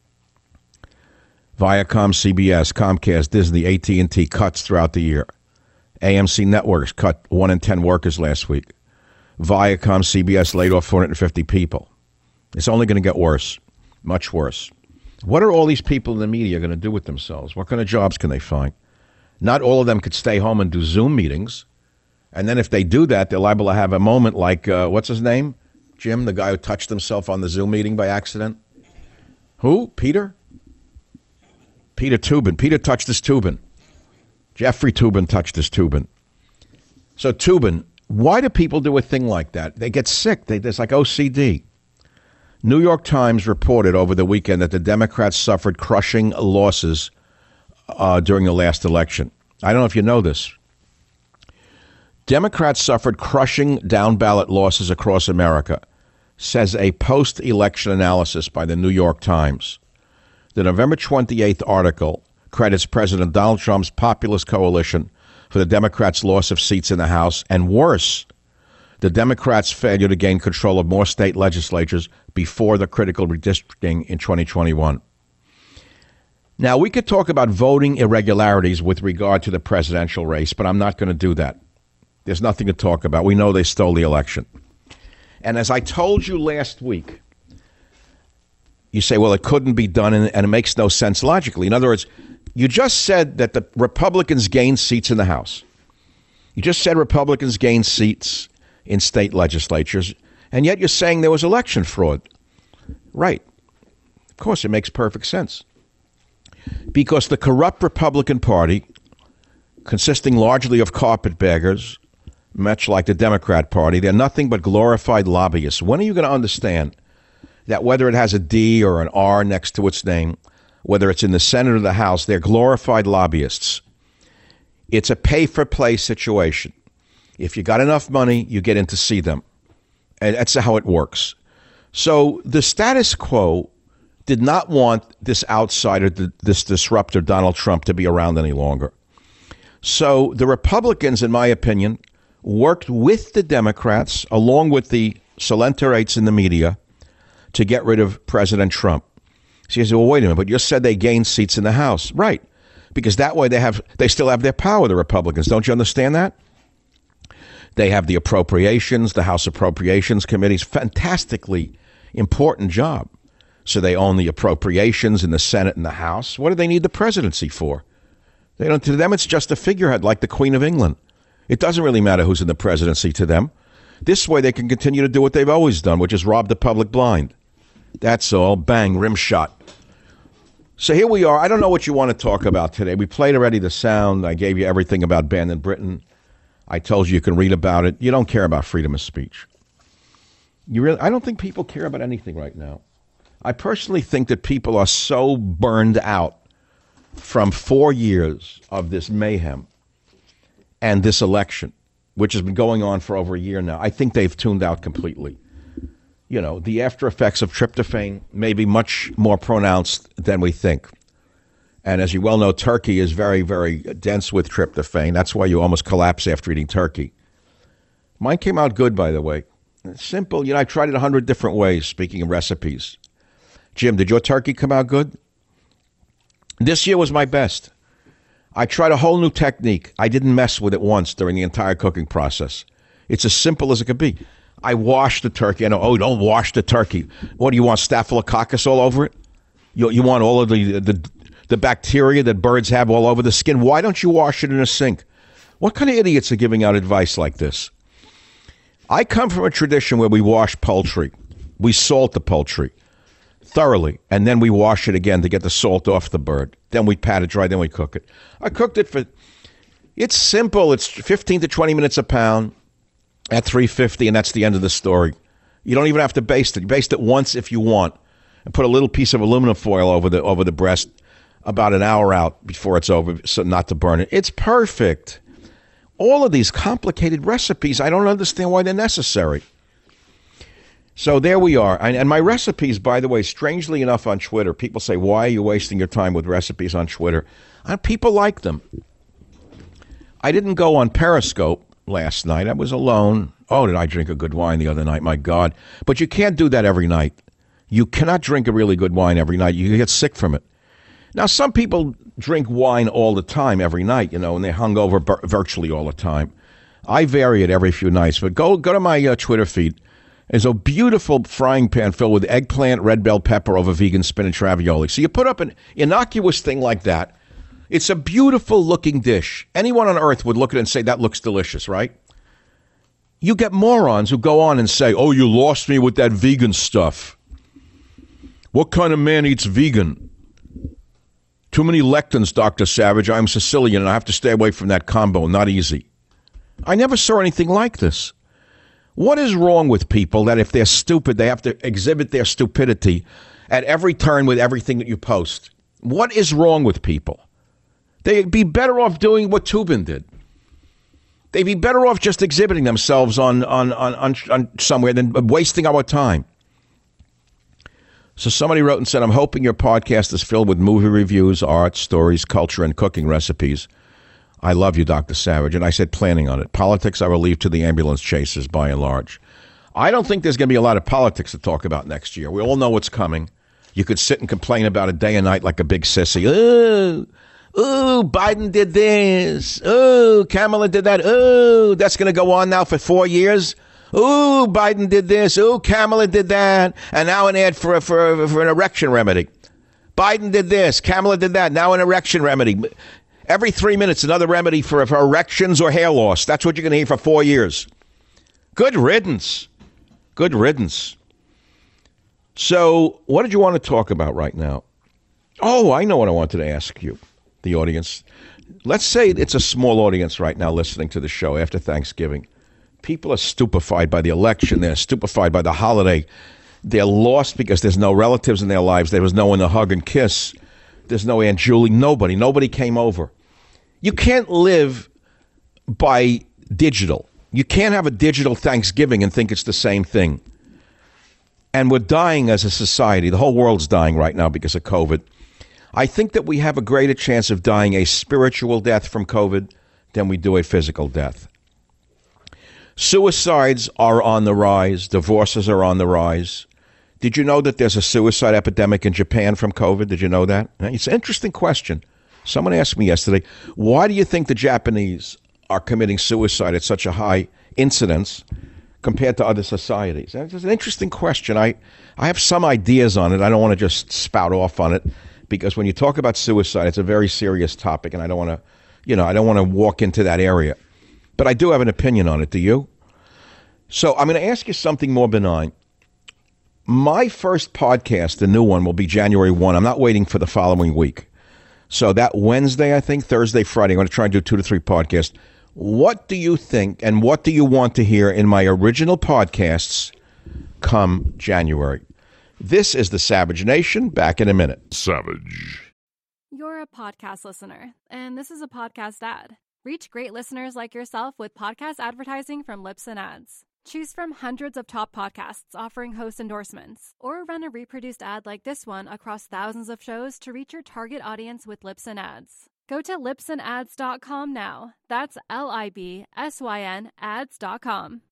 Viacom, CBS, Comcast, Disney, AT&T cuts throughout the year. AMC Networks cut 1 in 10 workers last week. Viacom, CBS laid off 450 people. It's only going to get worse, much worse. What are all these people in the media going to do with themselves? What kind of jobs can they find? Not all of them could stay home and do Zoom meetings. And then if they do that, they're liable to have a moment like, what's his name? Jim, the guy who touched himself on the Zoom meeting by accident. Who? Peter? Peter Toobin. Peter touched his Toobin. Jeffrey Toobin touched his Toobin. So Toobin, why do people do a thing like that? They get sick. There's like OCD. New York Times reported over the weekend that the Democrats suffered crushing losses during the last election. I don't know if you know this. Democrats suffered crushing down-ballot losses across America, says a post-election analysis by the New York Times. The November 28th article credits President Donald Trump's populist coalition for the Democrats' loss of seats in the House, and worse, the Democrats' failure to gain control of more state legislatures before the critical redistricting in 2021. Now, we could talk about voting irregularities with regard to the presidential race, but I'm not going to do that. There's nothing to talk about. We know they stole the election. And as I told you last week, you say, well, it couldn't be done, and it makes no sense logically. In other words, you just said that the Republicans gained seats in the House. You just said Republicans gained seats in state legislatures. And yet you're saying there was election fraud. Right. Of course, it makes perfect sense. Because the corrupt Republican Party, consisting largely of carpetbaggers, much like the Democrat Party, they're nothing but glorified lobbyists. When are you going to understand that whether it has a D or an R next to its name, whether it's in the Senate or the House, they're glorified lobbyists? It's a pay-for-play situation. If you got enough money, you get in to see them. And that's how it works. So the status quo did not want this outsider, this disruptor, Donald Trump, to be around any longer. So the Republicans, in my opinion, worked with the Democrats, along with the Solenterates in the media, to get rid of President Trump. So you say, well, wait a minute, but you said they gained seats in the House. Right. Because that way they still have their power, the Republicans. Don't you understand that? They have the appropriations, the House Appropriations Committee's fantastically important job. So they own the appropriations in the Senate and the House. What do they need the presidency for? They don't. To them, it's just a figurehead like the Queen of England. It doesn't really matter who's in the presidency to them. This way they can continue to do what they've always done, which is rob the public blind. That's all. Bang, rim shot. So here we are. I don't know what you want to talk about today. We played already the sound. I gave you everything about Bannon Britain. I told you can read about it. You don't care about freedom of speech. I don't think people care about anything right now. I personally think that people are so burned out from 4 years of this mayhem and this election, which has been going on for over a year now. I think they've tuned out completely. You know, the after effects of tryptophan may be much more pronounced than we think. And as you well know, turkey is very, very dense with tryptophan. That's why you almost collapse after eating turkey. Mine came out good, by the way. It's simple. You know, I tried it 100 different ways, speaking of recipes. Jim, did your turkey come out good? This year was my best. I tried a whole new technique. I didn't mess with it once during the entire cooking process. It's as simple as it could be. I washed the turkey. I know, don't wash the turkey. What, do you want staphylococcus all over it? You want all of the bacteria that birds have all over the skin? Why don't you wash it in a sink? What kind of idiots are giving out advice like this? I come from a tradition where we wash poultry. We salt the poultry thoroughly, and then we wash it again to get the salt off the bird. Then we pat it dry, then we cook it. I cooked it it's simple. It's 15 to 20 minutes a pound at 350, and that's the end of the story. You don't even have to baste it. You baste it once if you want, and put a little piece of aluminum foil over the breast about an hour out before it's over, so not to burn it. It's perfect. All of these complicated recipes, I don't understand why they're necessary. So there we are. And my recipes, by the way, strangely enough on Twitter, people say, why are you wasting your time with recipes on Twitter? People like them. I didn't go on Periscope last night. I was alone. Oh, did I drink a good wine the other night? My God. But you can't do that every night. You cannot drink a really good wine every night. You get sick from it. Now, some people drink wine all the time, every night, and they're hungover virtually all the time. I vary it every few nights. But go to my Twitter feed. There's a beautiful frying pan filled with eggplant, red bell pepper over vegan spinach ravioli. So you put up an innocuous thing like that. It's a beautiful looking dish. Anyone on earth would look at it and say, that looks delicious, right? You get morons who go on and say, oh, you lost me with that vegan stuff. What kind of man eats vegan? Too many lectins, Dr. Savage. I'm Sicilian and I have to stay away from that combo. Not easy. I never saw anything like this. What is wrong with people that if they're stupid, they have to exhibit their stupidity at every turn with everything that you post? What is wrong with people? They'd be better off doing what Tubin did. They'd be better off just exhibiting themselves on somewhere than wasting our time. So somebody wrote and said, I'm hoping your podcast is filled with movie reviews, art, stories, culture, and cooking recipes. I love you, Dr. Savage. And I said, planning on it. Politics I will leave to the ambulance chasers, by and large. I don't think there's going to be a lot of politics to talk about next year. We all know what's coming. You could sit and complain about it day and night like a big sissy. Oh, Biden did this. Oh, Kamala did that. Oh, that's going to go on now for 4 years. Oh, Biden did this. Oh, Kamala did that. And now an ad for an erection remedy. Biden did this. Kamala did that. Now an erection remedy. Every 3 minutes, another remedy for erections or hair loss. That's what you're going to hear for 4 years. Good riddance. Good riddance. So, what did you want to talk about right now? Oh, I know what I wanted to ask you, the audience. Let's say it's a small audience right now listening to the show after Thanksgiving. People are stupefied by the election. They're stupefied by the holiday. They're lost because there's no relatives in their lives. There was no one to hug and kiss. There's no Aunt Julie. Nobody came over. You can't live by digital. You can't have a digital Thanksgiving and think it's the same thing. And we're dying as a society. The whole world's dying right now because of COVID. I think that we have a greater chance of dying a spiritual death from COVID than we do a physical death. Suicides are on the rise. Divorces are on the rise. Did you know that there's a suicide epidemic in Japan from COVID? Did you know that? It's an interesting question. Someone asked me yesterday, why do you think the Japanese are committing suicide at such a high incidence compared to other societies? It's an interesting question. I have some ideas on it. I don't want to just spout off on it because when you talk about suicide, it's a very serious topic, and I don't want to walk into that area. But I do have an opinion on it. Do you? So I'm going to ask you something more benign. My first podcast, the new one, will be January 1. I'm not waiting for the following week. So that Wednesday, I think, Thursday, Friday, I'm going to try and do 2 to 3 podcasts. What do you think and what do you want to hear in my original podcasts come January? This is the Savage Nation. Back in a minute. Savage. You're a podcast listener, and this is a podcast ad. Reach great listeners like yourself with podcast advertising from Lips and Ads. Choose from hundreds of top podcasts offering host endorsements, or run a reproduced ad like this one across thousands of shows to reach your target audience with Lips and Ads. Go to lipsandads.com now. That's LIBSYN ads.com.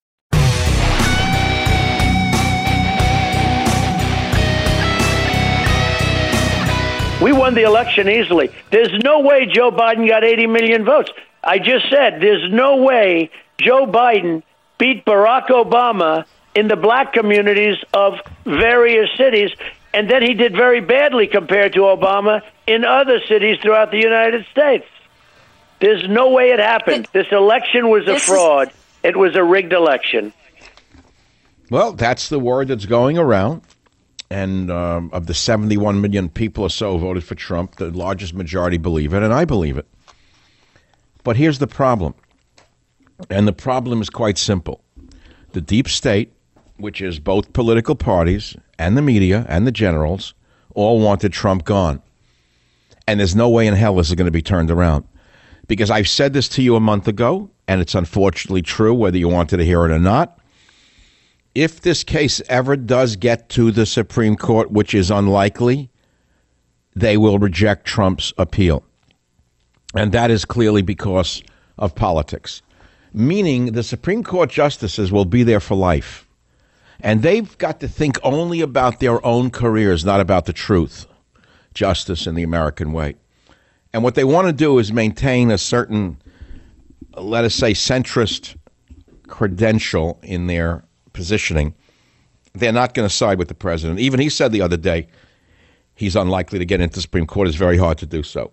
We won the election easily. There's no way Joe Biden got 80 million votes. I just said there's no way Joe Biden beat Barack Obama in the black communities of various cities, and then he did very badly compared to Obama in other cities throughout the United States. There's no way it happened. This election was a fraud. It was a rigged election. Well, that's the word that's going around. And of the 71 million people or so who voted for Trump, the largest majority believe it, and I believe it. But here's the problem. And the problem is quite simple. The deep state, which is both political parties and the media and the generals, all wanted Trump gone. And there's no way in hell this is going to be turned around. Because I've said this to you a month ago, and it's unfortunately true, whether you wanted to hear it or not. If this case ever does get to the Supreme Court, which is unlikely, they will reject Trump's appeal. And that is clearly because of politics. Meaning the Supreme Court justices will be there for life. And they've got to think only about their own careers, not about the truth. Justice in the American way. And what they want to do is maintain a certain, let us say, centrist credential in their positioning. They're not going to side with the president. Even he said the other day he's unlikely to get into the Supreme Court. It's very hard to do so.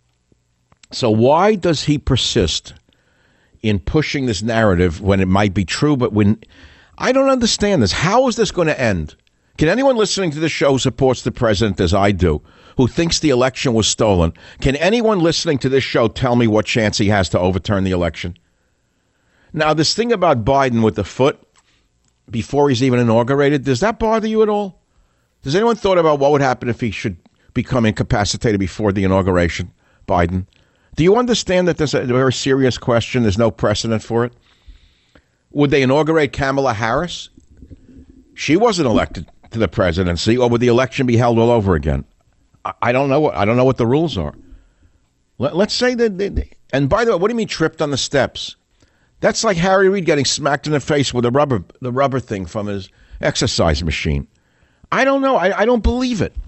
So why does he persist in pushing this narrative when it might be true, but when I don't understand this? How is this going to end? Can anyone listening to the show who supports the president as I do, who thinks the election was stolen, can anyone listening to this show tell me what chance he has to overturn the election? Now, this thing about Biden with the foot before he's even inaugurated, does that bother you at all? Does anyone thought about what would happen if he should become incapacitated before the inauguration, Biden? Do you understand that there's a very serious question? There's no precedent for it. Would they inaugurate Kamala Harris? She wasn't elected to the presidency, or would the election be held all over again? I don't know. I don't know what the rules are. Let's say that. And by the way, what do you mean tripped on the steps? That's like Harry Reid getting smacked in the face with the rubber thing from his exercise machine. I don't know. I don't believe it.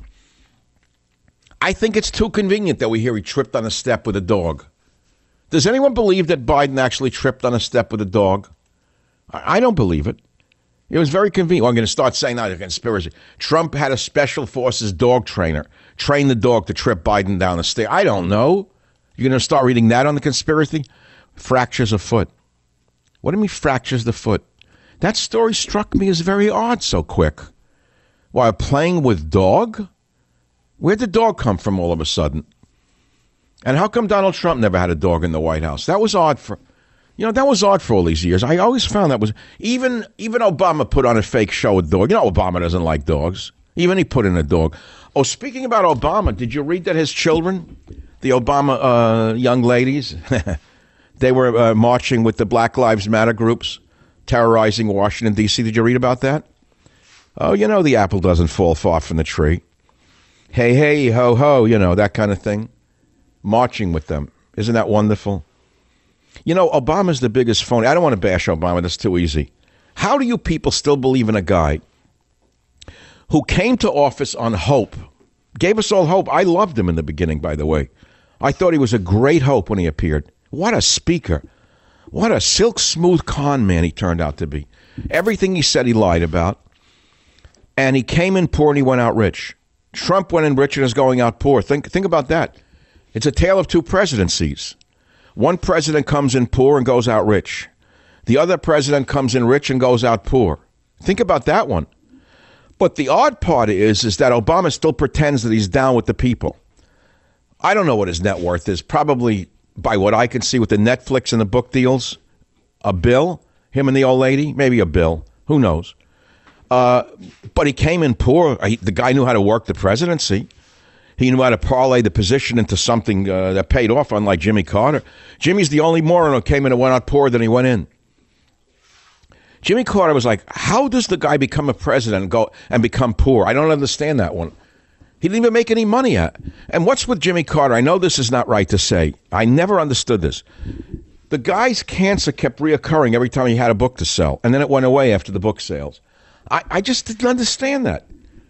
I think it's too convenient that we hear he tripped on a step with a dog. Does anyone believe that Biden actually tripped on a step with a dog? I don't believe it. It was very convenient. Well, I'm going to start saying that a conspiracy. Trump had a special forces dog trainer train the dog to trip Biden down the stairs. I don't know. You're going to start reading that on the conspiracy? Fractures a foot. What do you mean fractures the foot? That story struck me as very odd so quick. While playing with dog? Where'd the dog come from all of a sudden? And how come Donald Trump never had a dog in the White House? That was odd for all these years. I always found that was, even Obama put on a fake show with dog. Obama doesn't like dogs. Even he put in a dog. Oh, speaking about Obama, did you read that his children, the Obama young ladies, they were marching with the Black Lives Matter groups, terrorizing Washington, D.C. Did you read about that? Oh, the apple doesn't fall far from the tree. Hey, hey, ho, ho, that kind of thing. Marching with them. Isn't that wonderful? Obama's the biggest phony. I don't want to bash Obama. That's too easy. How do you people still believe in a guy who came to office on hope, gave us all hope? I loved him in the beginning, by the way. I thought he was a great hope when he appeared. What a speaker. What a silk smooth con man he turned out to be. Everything he said he lied about. And he came in poor and he went out rich. Trump went in rich and is going out poor. Think about that. It's a tale of two presidencies. One president comes in poor and goes out rich. The other president comes in rich and goes out poor. Think about that one. But the odd part is that Obama still pretends that he's down with the people. I don't know what his net worth is. Probably, by what I can see with the Netflix and the book deals, a bill. Him and the old lady, maybe a bill. Who knows? But he came in poor. The guy knew how to work the presidency. He knew how to parlay the position into something that paid off, unlike Jimmy Carter. Jimmy's the only moron who came in and went out poorer than he went in. Jimmy Carter was like, how does the guy become a president and go and become poor? I don't understand that one. He didn't even make any money at it. And what's with Jimmy Carter? I know this is not right to say. I never understood this. The guy's cancer kept reoccurring every time he had a book to sell, and then it went away after the book sales. I just didn't understand that.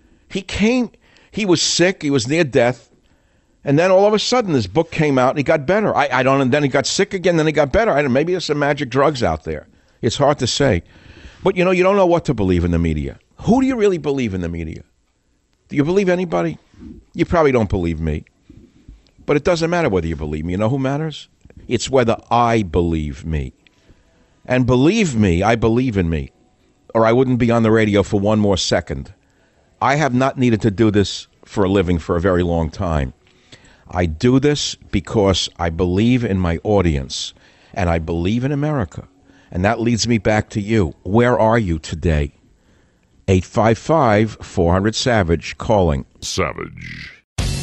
He was sick, he was near death, and then all of a sudden this book came out and he got better. And then he got sick again, then he got better. Maybe there's some magic drugs out there. It's hard to say. But you don't know what to believe in the media. Who do you really believe in the media? Do you believe anybody? You probably don't believe me. But it doesn't matter whether you believe me. You know who matters? It's whether I believe me. And believe me, I believe in me, or I wouldn't be on the radio for one more second. I have not needed to do this for a living for a very long time. I do this because I believe in my audience, and I believe in America. And that leads me back to you. Where are you today? 855-400-SAVAGE, calling Savage.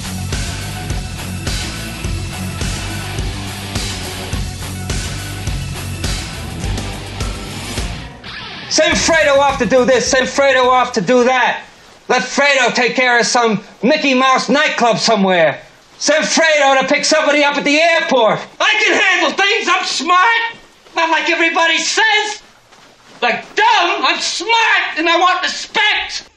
Send Fredo off to do this, send Fredo off to do that. Let Fredo take care of some Mickey Mouse nightclub somewhere. Send Fredo to pick somebody up at the airport. I can handle things, I'm smart. Not like everybody says. Like dumb, I'm smart, and I want respect.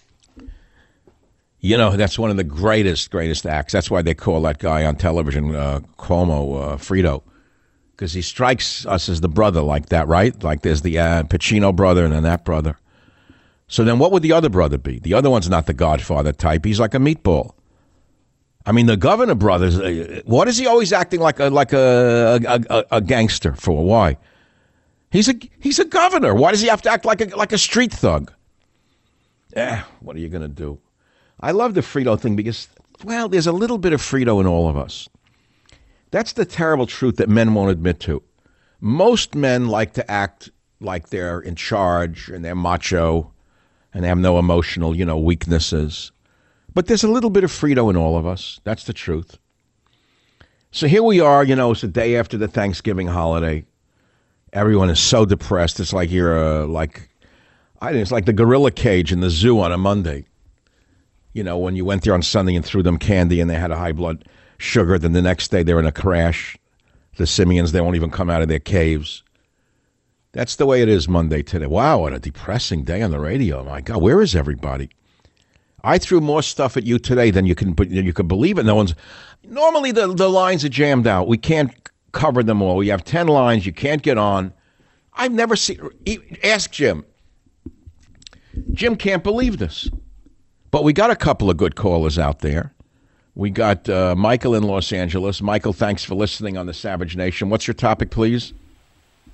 That's one of the greatest acts. That's why they call that guy on television, Cuomo, Fredo. Because he strikes us as the brother like that, right? Like there's the Pacino brother and then that brother. So then what would the other brother be? The other one's not the Godfather type. He's like a meatball. I mean, the Governor brothers, what is he always acting like a gangster for? Why? He's a governor. Why does he have to act like a street thug? What are you going to do? I love the Fredo thing because, well, there's a little bit of Fredo in all of us. That's the terrible truth that men won't admit to. Most men like to act like they're in charge and they're macho and they have no emotional, weaknesses. But there's a little bit of Fredo in all of us. That's the truth. So here we are, it's the day after the Thanksgiving holiday. Everyone is so depressed. It's like you're it's like the gorilla cage in the zoo on a Monday. When you went there on Sunday and threw them candy and they had a high blood sugar, then the next day they're in a crash. The simians, they won't even come out of their caves. That's the way it is Monday today. Wow, what a depressing day on the radio. My God, where is everybody? I threw more stuff at you today than you can believe it. Normally the lines are jammed out. We can't cover them all. We have 10 lines. You can't get on. I've never seen. Ask Jim. Jim can't believe this. But we got a couple of good callers out there. We got Michael in Los Angeles. Michael, thanks for listening on the Savage Nation. What's your topic, please?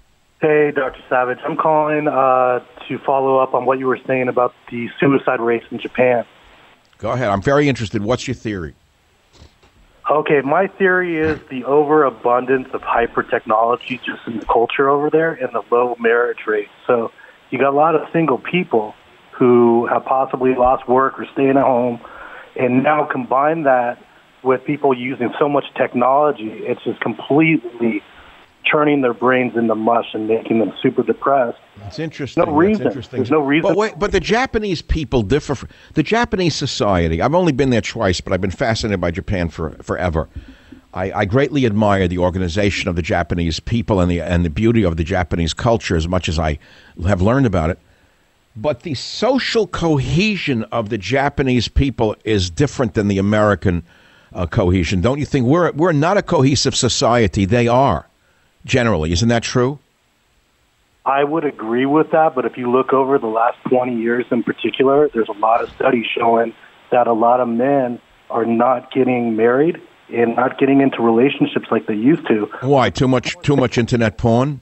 Hey, Dr. Savage. I'm calling to follow up on what you were saying about the suicide rates in Japan. Go ahead. I'm very interested. What's your theory? Okay, my theory is the overabundance of hyper-technology just in the culture over there and the low marriage rate. So you got a lot of single people who have possibly lost work or staying at home, and now combine that with people using so much technology, it's just completely turning their brains into mush and making them super depressed. It's interesting. No reason. There's no reason. But the Japanese people differ. The Japanese society, I've only been there twice, but I've been fascinated by Japan forever. I greatly admire the organization of the Japanese people and the beauty of the Japanese culture as much as I have learned about it. But the social cohesion of the Japanese people is different than the American cohesion. Don't you think? We're not a cohesive society. They are, generally. Isn't that true? I would agree with that, but if you look over the last 20 years in particular, there's a lot of studies showing that a lot of men are not getting married and not getting into relationships like they used to. Why? Too much internet porn?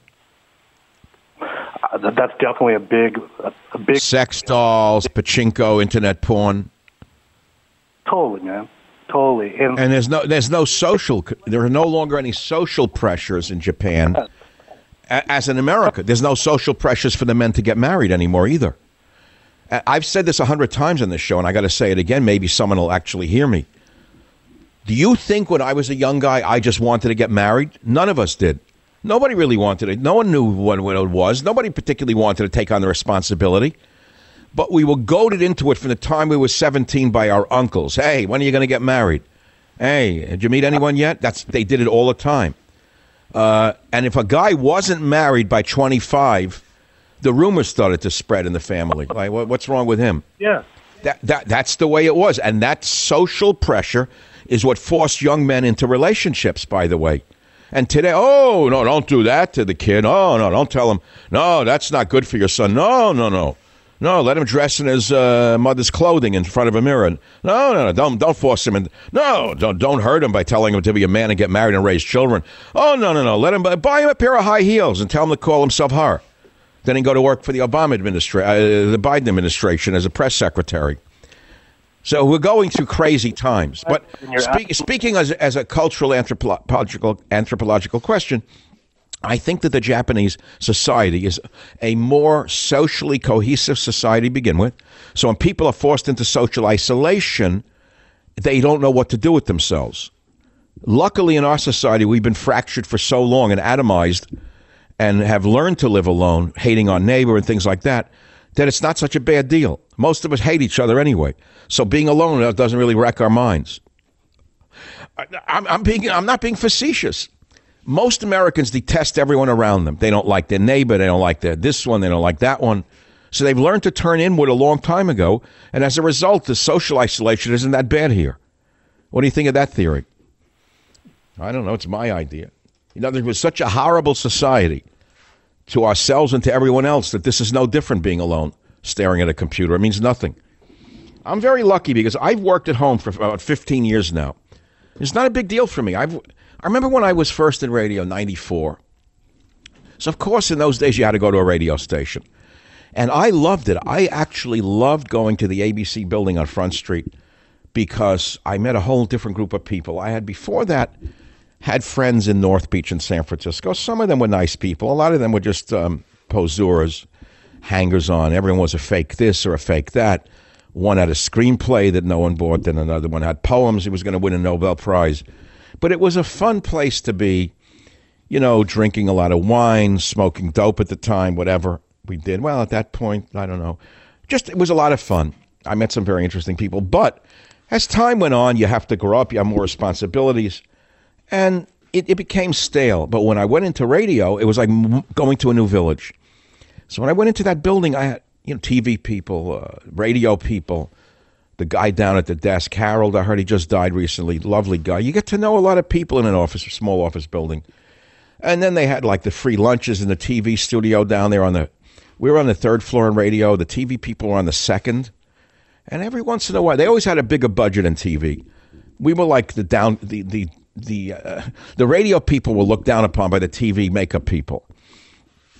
That's definitely a big sex dolls, pachinko, internet porn. Totally, man. Totally. And there are no longer any social pressures in Japan. As in America, there's no social pressures for the men to get married anymore either. I've said this 100 times on this show, and I got to say it again. Maybe someone will actually hear me. Do you think when I was a young guy, I just wanted to get married? None of us did. Nobody really wanted it. No one knew what it was. Nobody particularly wanted to take on the responsibility. But we were goaded into it from the time we were 17 by our uncles. Hey, when are you going to get married? Hey, did you meet anyone yet? They did it all the time. And if a guy wasn't married by 25, the rumors started to spread in the family. Like, what's wrong with him? Yeah. That's the way it was. And that social pressure is what forced young men into relationships, by the way. And today, oh, no, don't do that to the kid. Oh, no, don't tell him. No, that's not good for your son. No. No, let him dress in his mother's clothing in front of a mirror. No, don't force him. Don't hurt him by telling him to be a man and get married and raise children. Oh, no, let him buy him a pair of high heels and tell him to call himself her. Then he go to work for the Obama administration, the Biden administration as a press secretary. So we're going through crazy times. But speaking as a cultural anthropological question, I think that the Japanese society is a more socially cohesive society to begin with. So when people are forced into social isolation, they don't know what to do with themselves. Luckily, in our society, we've been fractured for so long and atomized and have learned to live alone, hating our neighbor and things like that, that it's not such a bad deal. Most of us hate each other anyway. So being alone doesn't really wreck our minds. I'm not being facetious. Most Americans detest everyone around them. They don't like their neighbor. They don't like this one. They don't like that one. So they've learned to turn inward a long time ago. And as a result, the social isolation isn't that bad here. What do you think of that theory? I don't know. It's my idea. You know, there was such a horrible society to ourselves and to everyone else that this is no different being alone, staring at a computer. It means nothing. I'm very lucky because I've worked at home for about 15 years now. It's not a big deal for me. I remember when I was first in radio, 94. So, of course, in those days, you had to go to a radio station. And I loved it. I actually loved going to the ABC building on Front Street because I met a whole different group of people. I had, before that, had friends in North Beach and San Francisco. Some of them were nice people. A lot of them were just poseurs, hangers-on. Everyone was a fake this or a fake that. One had a screenplay that no one bought, then another one had poems. He was going to win a Nobel Prize. But it was a fun place to be, you know, drinking a lot of wine, smoking dope at the time, whatever we did. Well, at that point, I don't know. Just, it was a lot of fun. I met some very interesting people. But as time went on, you have to grow up. You have more responsibilities. And it became stale. But when I went into radio, it was like going to a new village. So when I went into that building, I had, you know, TV people, radio people, the guy down at the desk, Harold, I heard he just died recently, lovely guy. You get to know a lot of people in an office, a small office building. And then they had like the free lunches in the TV studio down there we were on the third floor in radio. The TV people were on the second. And every once in a while, they always had a bigger budget in TV. We were like the radio people were looked down upon by the TV makeup people.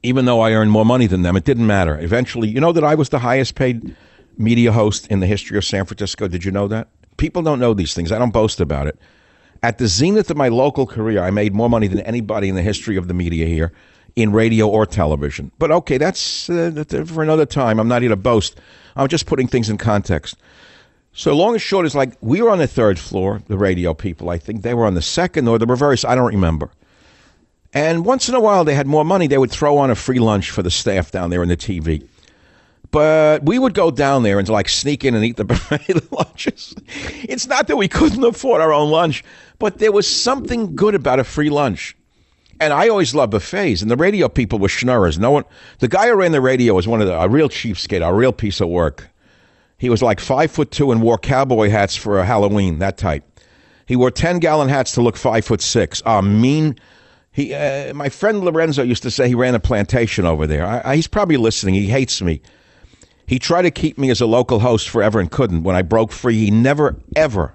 even though I earned more money than them. It didn't matter. Eventually, you know that I was the highest paid media host in the history of San Francisco? Did you know that? People don't know these things. I don't boast about it. At the zenith of my local career, I made more money than anybody in the history of the media here, in radio or television. But okay, that's for another time. I'm not here to boast. I'm just putting things in context. So long and short is, like, we were on the third floor, the radio people. I think they were on the second or the reverse. I don't remember. And once in a while, they had more money. They would throw on a free lunch for the staff down there in the TV. But we would go down there and like sneak in and eat the buffet lunches. It's not that we couldn't afford our own lunch, but there was something good about a free lunch. And I always loved buffets, and the radio people were schnorrers. The guy who ran the radio was a real cheapskate, a real piece of work. He was like 5'2" and wore cowboy hats for Halloween, that type. He wore 10-gallon hats to look 5'6". Mean. My friend Lorenzo used to say he ran a plantation over there. He's probably listening. He hates me. He tried to keep me as a local host forever and couldn't. When I broke free, he never, ever,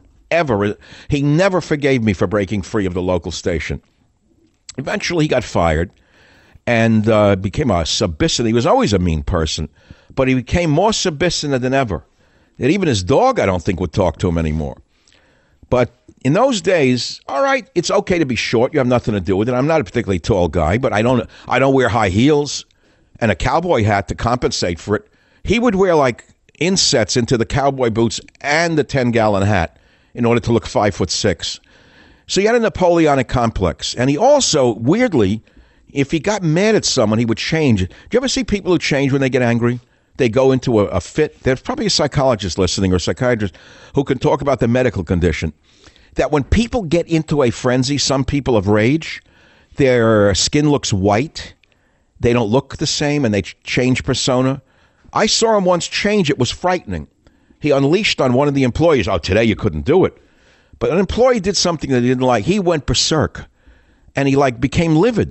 he never forgave me for breaking free of the local station. Eventually, he got fired and became a subissant. He was always a mean person, but he became more subissant than ever. And even his dog, I don't think, would talk to him anymore. But in those days, all right, it's okay to be short. You have nothing to do with it. I'm not a particularly tall guy, but I don't wear high heels and a cowboy hat to compensate for it. He would wear like insets into the cowboy boots and the 10-gallon hat in order to look 5'6". So he had a Napoleonic complex. And he also, weirdly, if he got mad at someone, he would change. Do you ever see people who change when they get angry? They go into a fit. There's probably a psychologist listening or a psychiatrist who can talk about the medical condition. That when people get into a frenzy, some people of rage, their skin looks white. They don't look the same and they change persona. I saw him once change. It was frightening. He unleashed on one of the employees. Oh, today you couldn't do it. But an employee did something that he didn't like. He went berserk. And he became livid.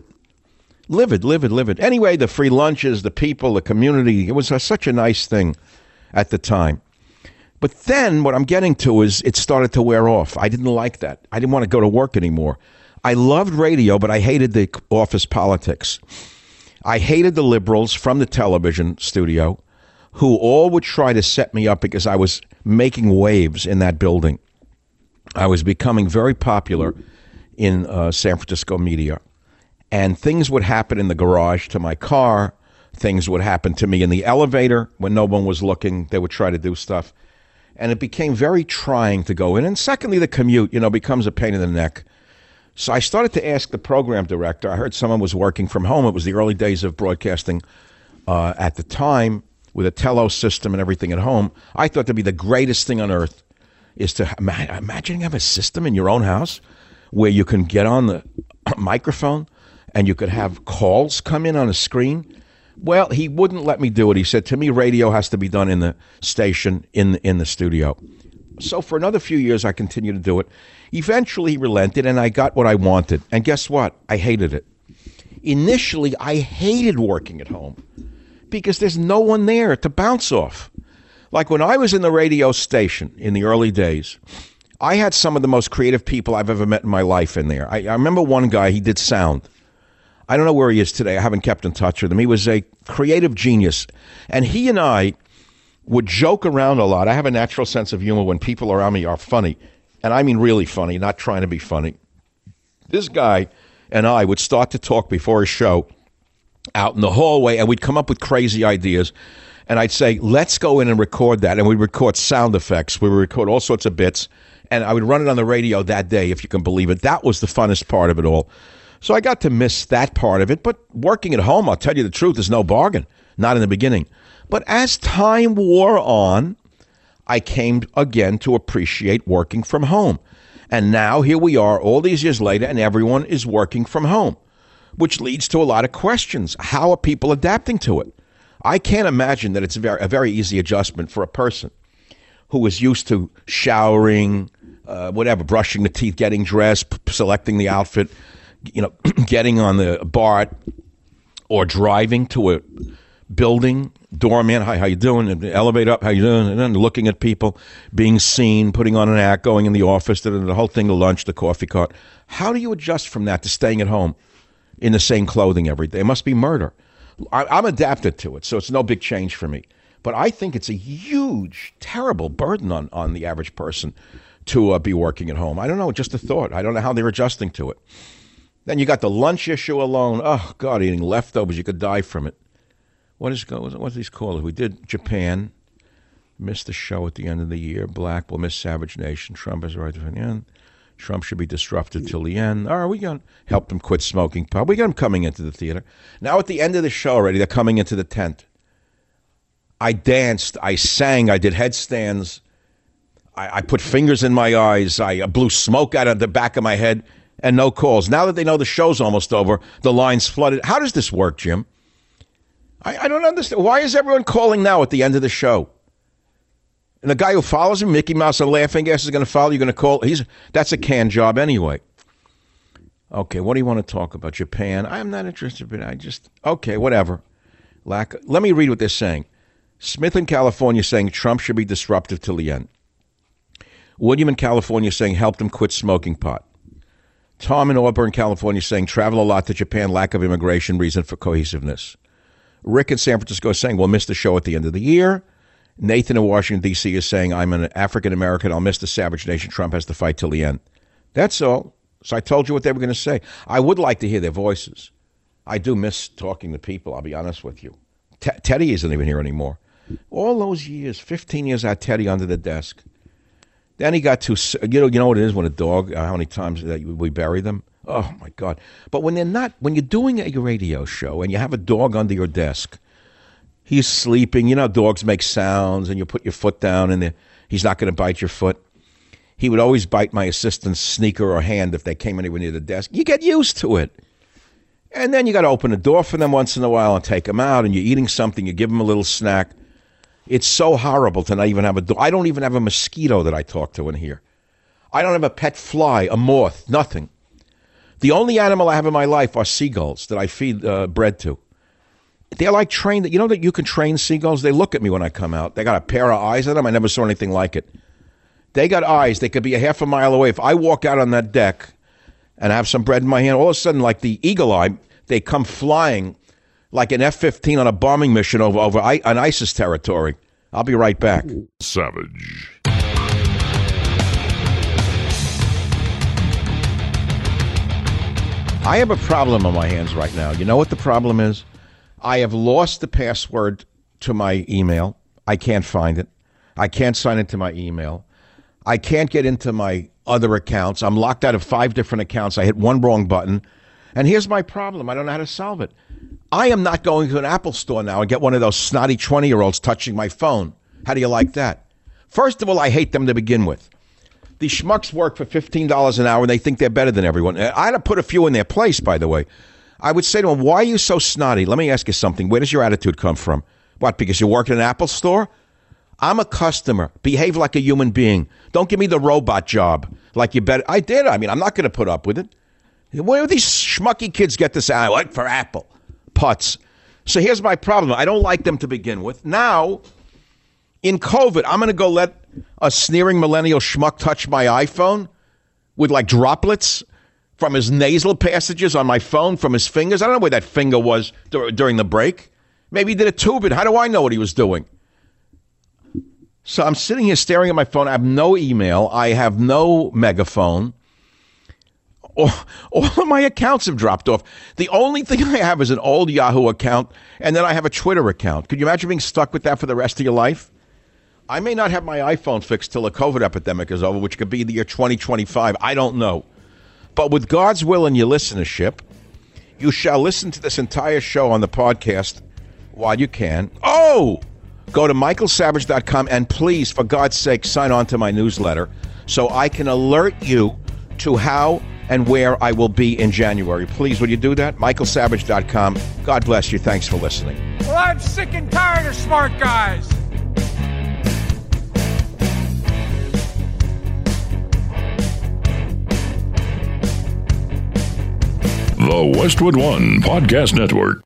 Livid. Anyway, the free lunches, the people, the community, it was such a nice thing at the time. But then what I'm getting to is it started to wear off. I didn't like that. I didn't want to go to work anymore. I loved radio, but I hated the office politics. I hated the liberals from the television studio who all would try to set me up because I was making waves in that building. I was becoming very popular in San Francisco media. And things would happen in the garage to my car. Things would happen to me in the elevator when no one was looking. They would try to do stuff. And it became very trying to go in. And secondly, the commute, becomes a pain in the neck. So I started to ask the program director. I heard someone was working from home. It was the early days of broadcasting at the time with a Tello system and everything at home. I thought to be the greatest thing on earth is to imagine you have a system in your own house where you can get on the microphone and you could have calls come in on a screen. Well, he wouldn't let me do it. He said, to me, radio has to be done in the station, in the studio. So for another few years, I continued to do it. Eventually, he relented, and I got what I wanted. And guess what? I hated it. Initially, I hated working at home because there's no one there to bounce off. Like when I was in the radio station in the early days, I had some of the most creative people I've ever met in my life in there. I remember one guy, he did sound. I don't know where he is today. I haven't kept in touch with him. He was a creative genius. And he and I would joke around a lot. I have a natural sense of humor when people around me are funny. And I mean really funny, not trying to be funny. This guy and I would start to talk before a show out in the hallway, and we'd come up with crazy ideas. And I'd say, let's go in and record that. And we'd record sound effects. We would record all sorts of bits. And I would run it on the radio that day, if you can believe it. That was the funnest part of it all. So I got to miss that part of it. But working at home, I'll tell you the truth, is no bargain. Not in the beginning. But as time wore on, I came again to appreciate working from home. And now here we are all these years later, and everyone is working from home, which leads to a lot of questions. How are people adapting to it? I can't imagine that it's a very easy adjustment for a person who is used to showering, brushing the teeth, getting dressed, selecting the outfit, getting on the BART or driving to a building, doorman, hi, how you doing? And the elevator up, how you doing? And then looking at people, being seen, putting on an act, going in the office, the whole thing, the lunch, the coffee cart. How do you adjust from that to staying at home in the same clothing every day? It must be murder. I'm adapted to it, so it's no big change for me. But I think it's a huge, terrible burden on the average person to be working at home. I don't know, just a thought. I don't know how they're adjusting to it. Then you got the lunch issue alone. Oh, God, eating leftovers. You could die from it. What's these called? We did Japan. Missed the show at the end of the year. Black will miss Savage Nation. Trump is right to the end. Trump should be disrupted till the end. All right, we got to help them quit smoking pot. We got them coming into the theater. Now at the end of the show already, they're coming into the tent. I danced. I sang. I did headstands. I put fingers in my eyes. I blew smoke out of the back of my head and no calls. Now that they know the show's almost over, the line's flooded. How does this work, Jim? I don't understand. Why is everyone calling now at the end of the show? And the guy who follows him, Mickey Mouse, a laughing ass, is going to follow. You're going to call. That's a canned job anyway. Okay, what do you want to talk about? Japan? I'm not interested, but okay, whatever. Let me read what they're saying. Smith in California saying Trump should be disruptive till the end. William in California saying help them quit smoking pot. Tom in Auburn, California saying travel a lot to Japan, lack of immigration, reason for cohesiveness. Rick in San Francisco is saying we'll miss the show at the end of the year. Nathan in Washington, D.C. is saying I'm an African-American. I'll miss the Savage Nation. Trump has to fight till the end. That's all. So I told you what they were going to say. I would like to hear their voices. I do miss talking to people, I'll be honest with you. Teddy isn't even here anymore. All those years, 15 years, I had Teddy under the desk. Then he got to, you know what it is when a dog, how many times we bury them? Oh, my God. But when you're doing a radio show and you have a dog under your desk, he's sleeping. You know, dogs make sounds and you put your foot down and he's not going to bite your foot. He would always bite my assistant's sneaker or hand if they came anywhere near the desk. You get used to it. And then you got to open the door for them once in a while and take them out, and you're eating something, you give them a little snack. It's so horrible to not even have a dog. I don't even have a mosquito that I talk to in here. I don't have a pet fly, a moth, nothing. The only animal I have in my life are seagulls that I feed bread to. They're like trained. You know that you can train seagulls? They look at me when I come out. They got a pair of eyes on them. I never saw anything like it. They got eyes. They could be a half a mile away. If I walk out on that deck and I have some bread in my hand, all of a sudden, like the eagle eye, they come flying like an F-15 on a bombing mission over an ISIS territory. I'll be right back. Savage. I have a problem on my hands right now. You know what the problem is? I have lost the password to my email. I can't find it. I can't sign into my email. I can't get into my other accounts. I'm locked out of 5 different accounts. I hit one wrong button. And here's my problem. I don't know how to solve it. I am not going to an Apple store now and get one of those snotty 20-year-olds touching my phone. How do you like that? First of all, I hate them to begin with. These schmucks work for $15 an hour, and they think they're better than everyone. I'd have put a few in their place, by the way. I would say to them, why are you so snotty? Let me ask you something. Where does your attitude come from? What, because you work at an Apple store? I'm a customer. Behave like a human being. Don't give me the robot job like you better. I did. I mean, I'm not going to put up with it. Where do these schmucky kids get this? I work for Apple. Putz. So here's my problem. I don't like them to begin with. Now, in COVID, I'm going to go let a sneering millennial schmuck touch my iPhone with like droplets from his nasal passages on my phone from his fingers. I don't know where that finger was during the break. Maybe he did a tube. How do I know what he was doing? So I'm sitting here staring at my phone. I have no email. I have no megaphone. All of my accounts have dropped off. The only thing I have is an old Yahoo account, and then I have a Twitter account. Could you imagine being stuck with that for the rest of your life? I may not have my iPhone fixed till the COVID epidemic is over, which could be the year 2025. I don't know. But with God's will and your listenership, you shall listen to this entire show on the podcast while you can. Oh! Go to michaelsavage.com and please, for God's sake, sign on to my newsletter so I can alert you to how and where I will be in January. Please, would you do that? michaelsavage.com. God bless you. Thanks for listening. Well, I'm sick and tired of smart guys. The Westwood One Podcast Network.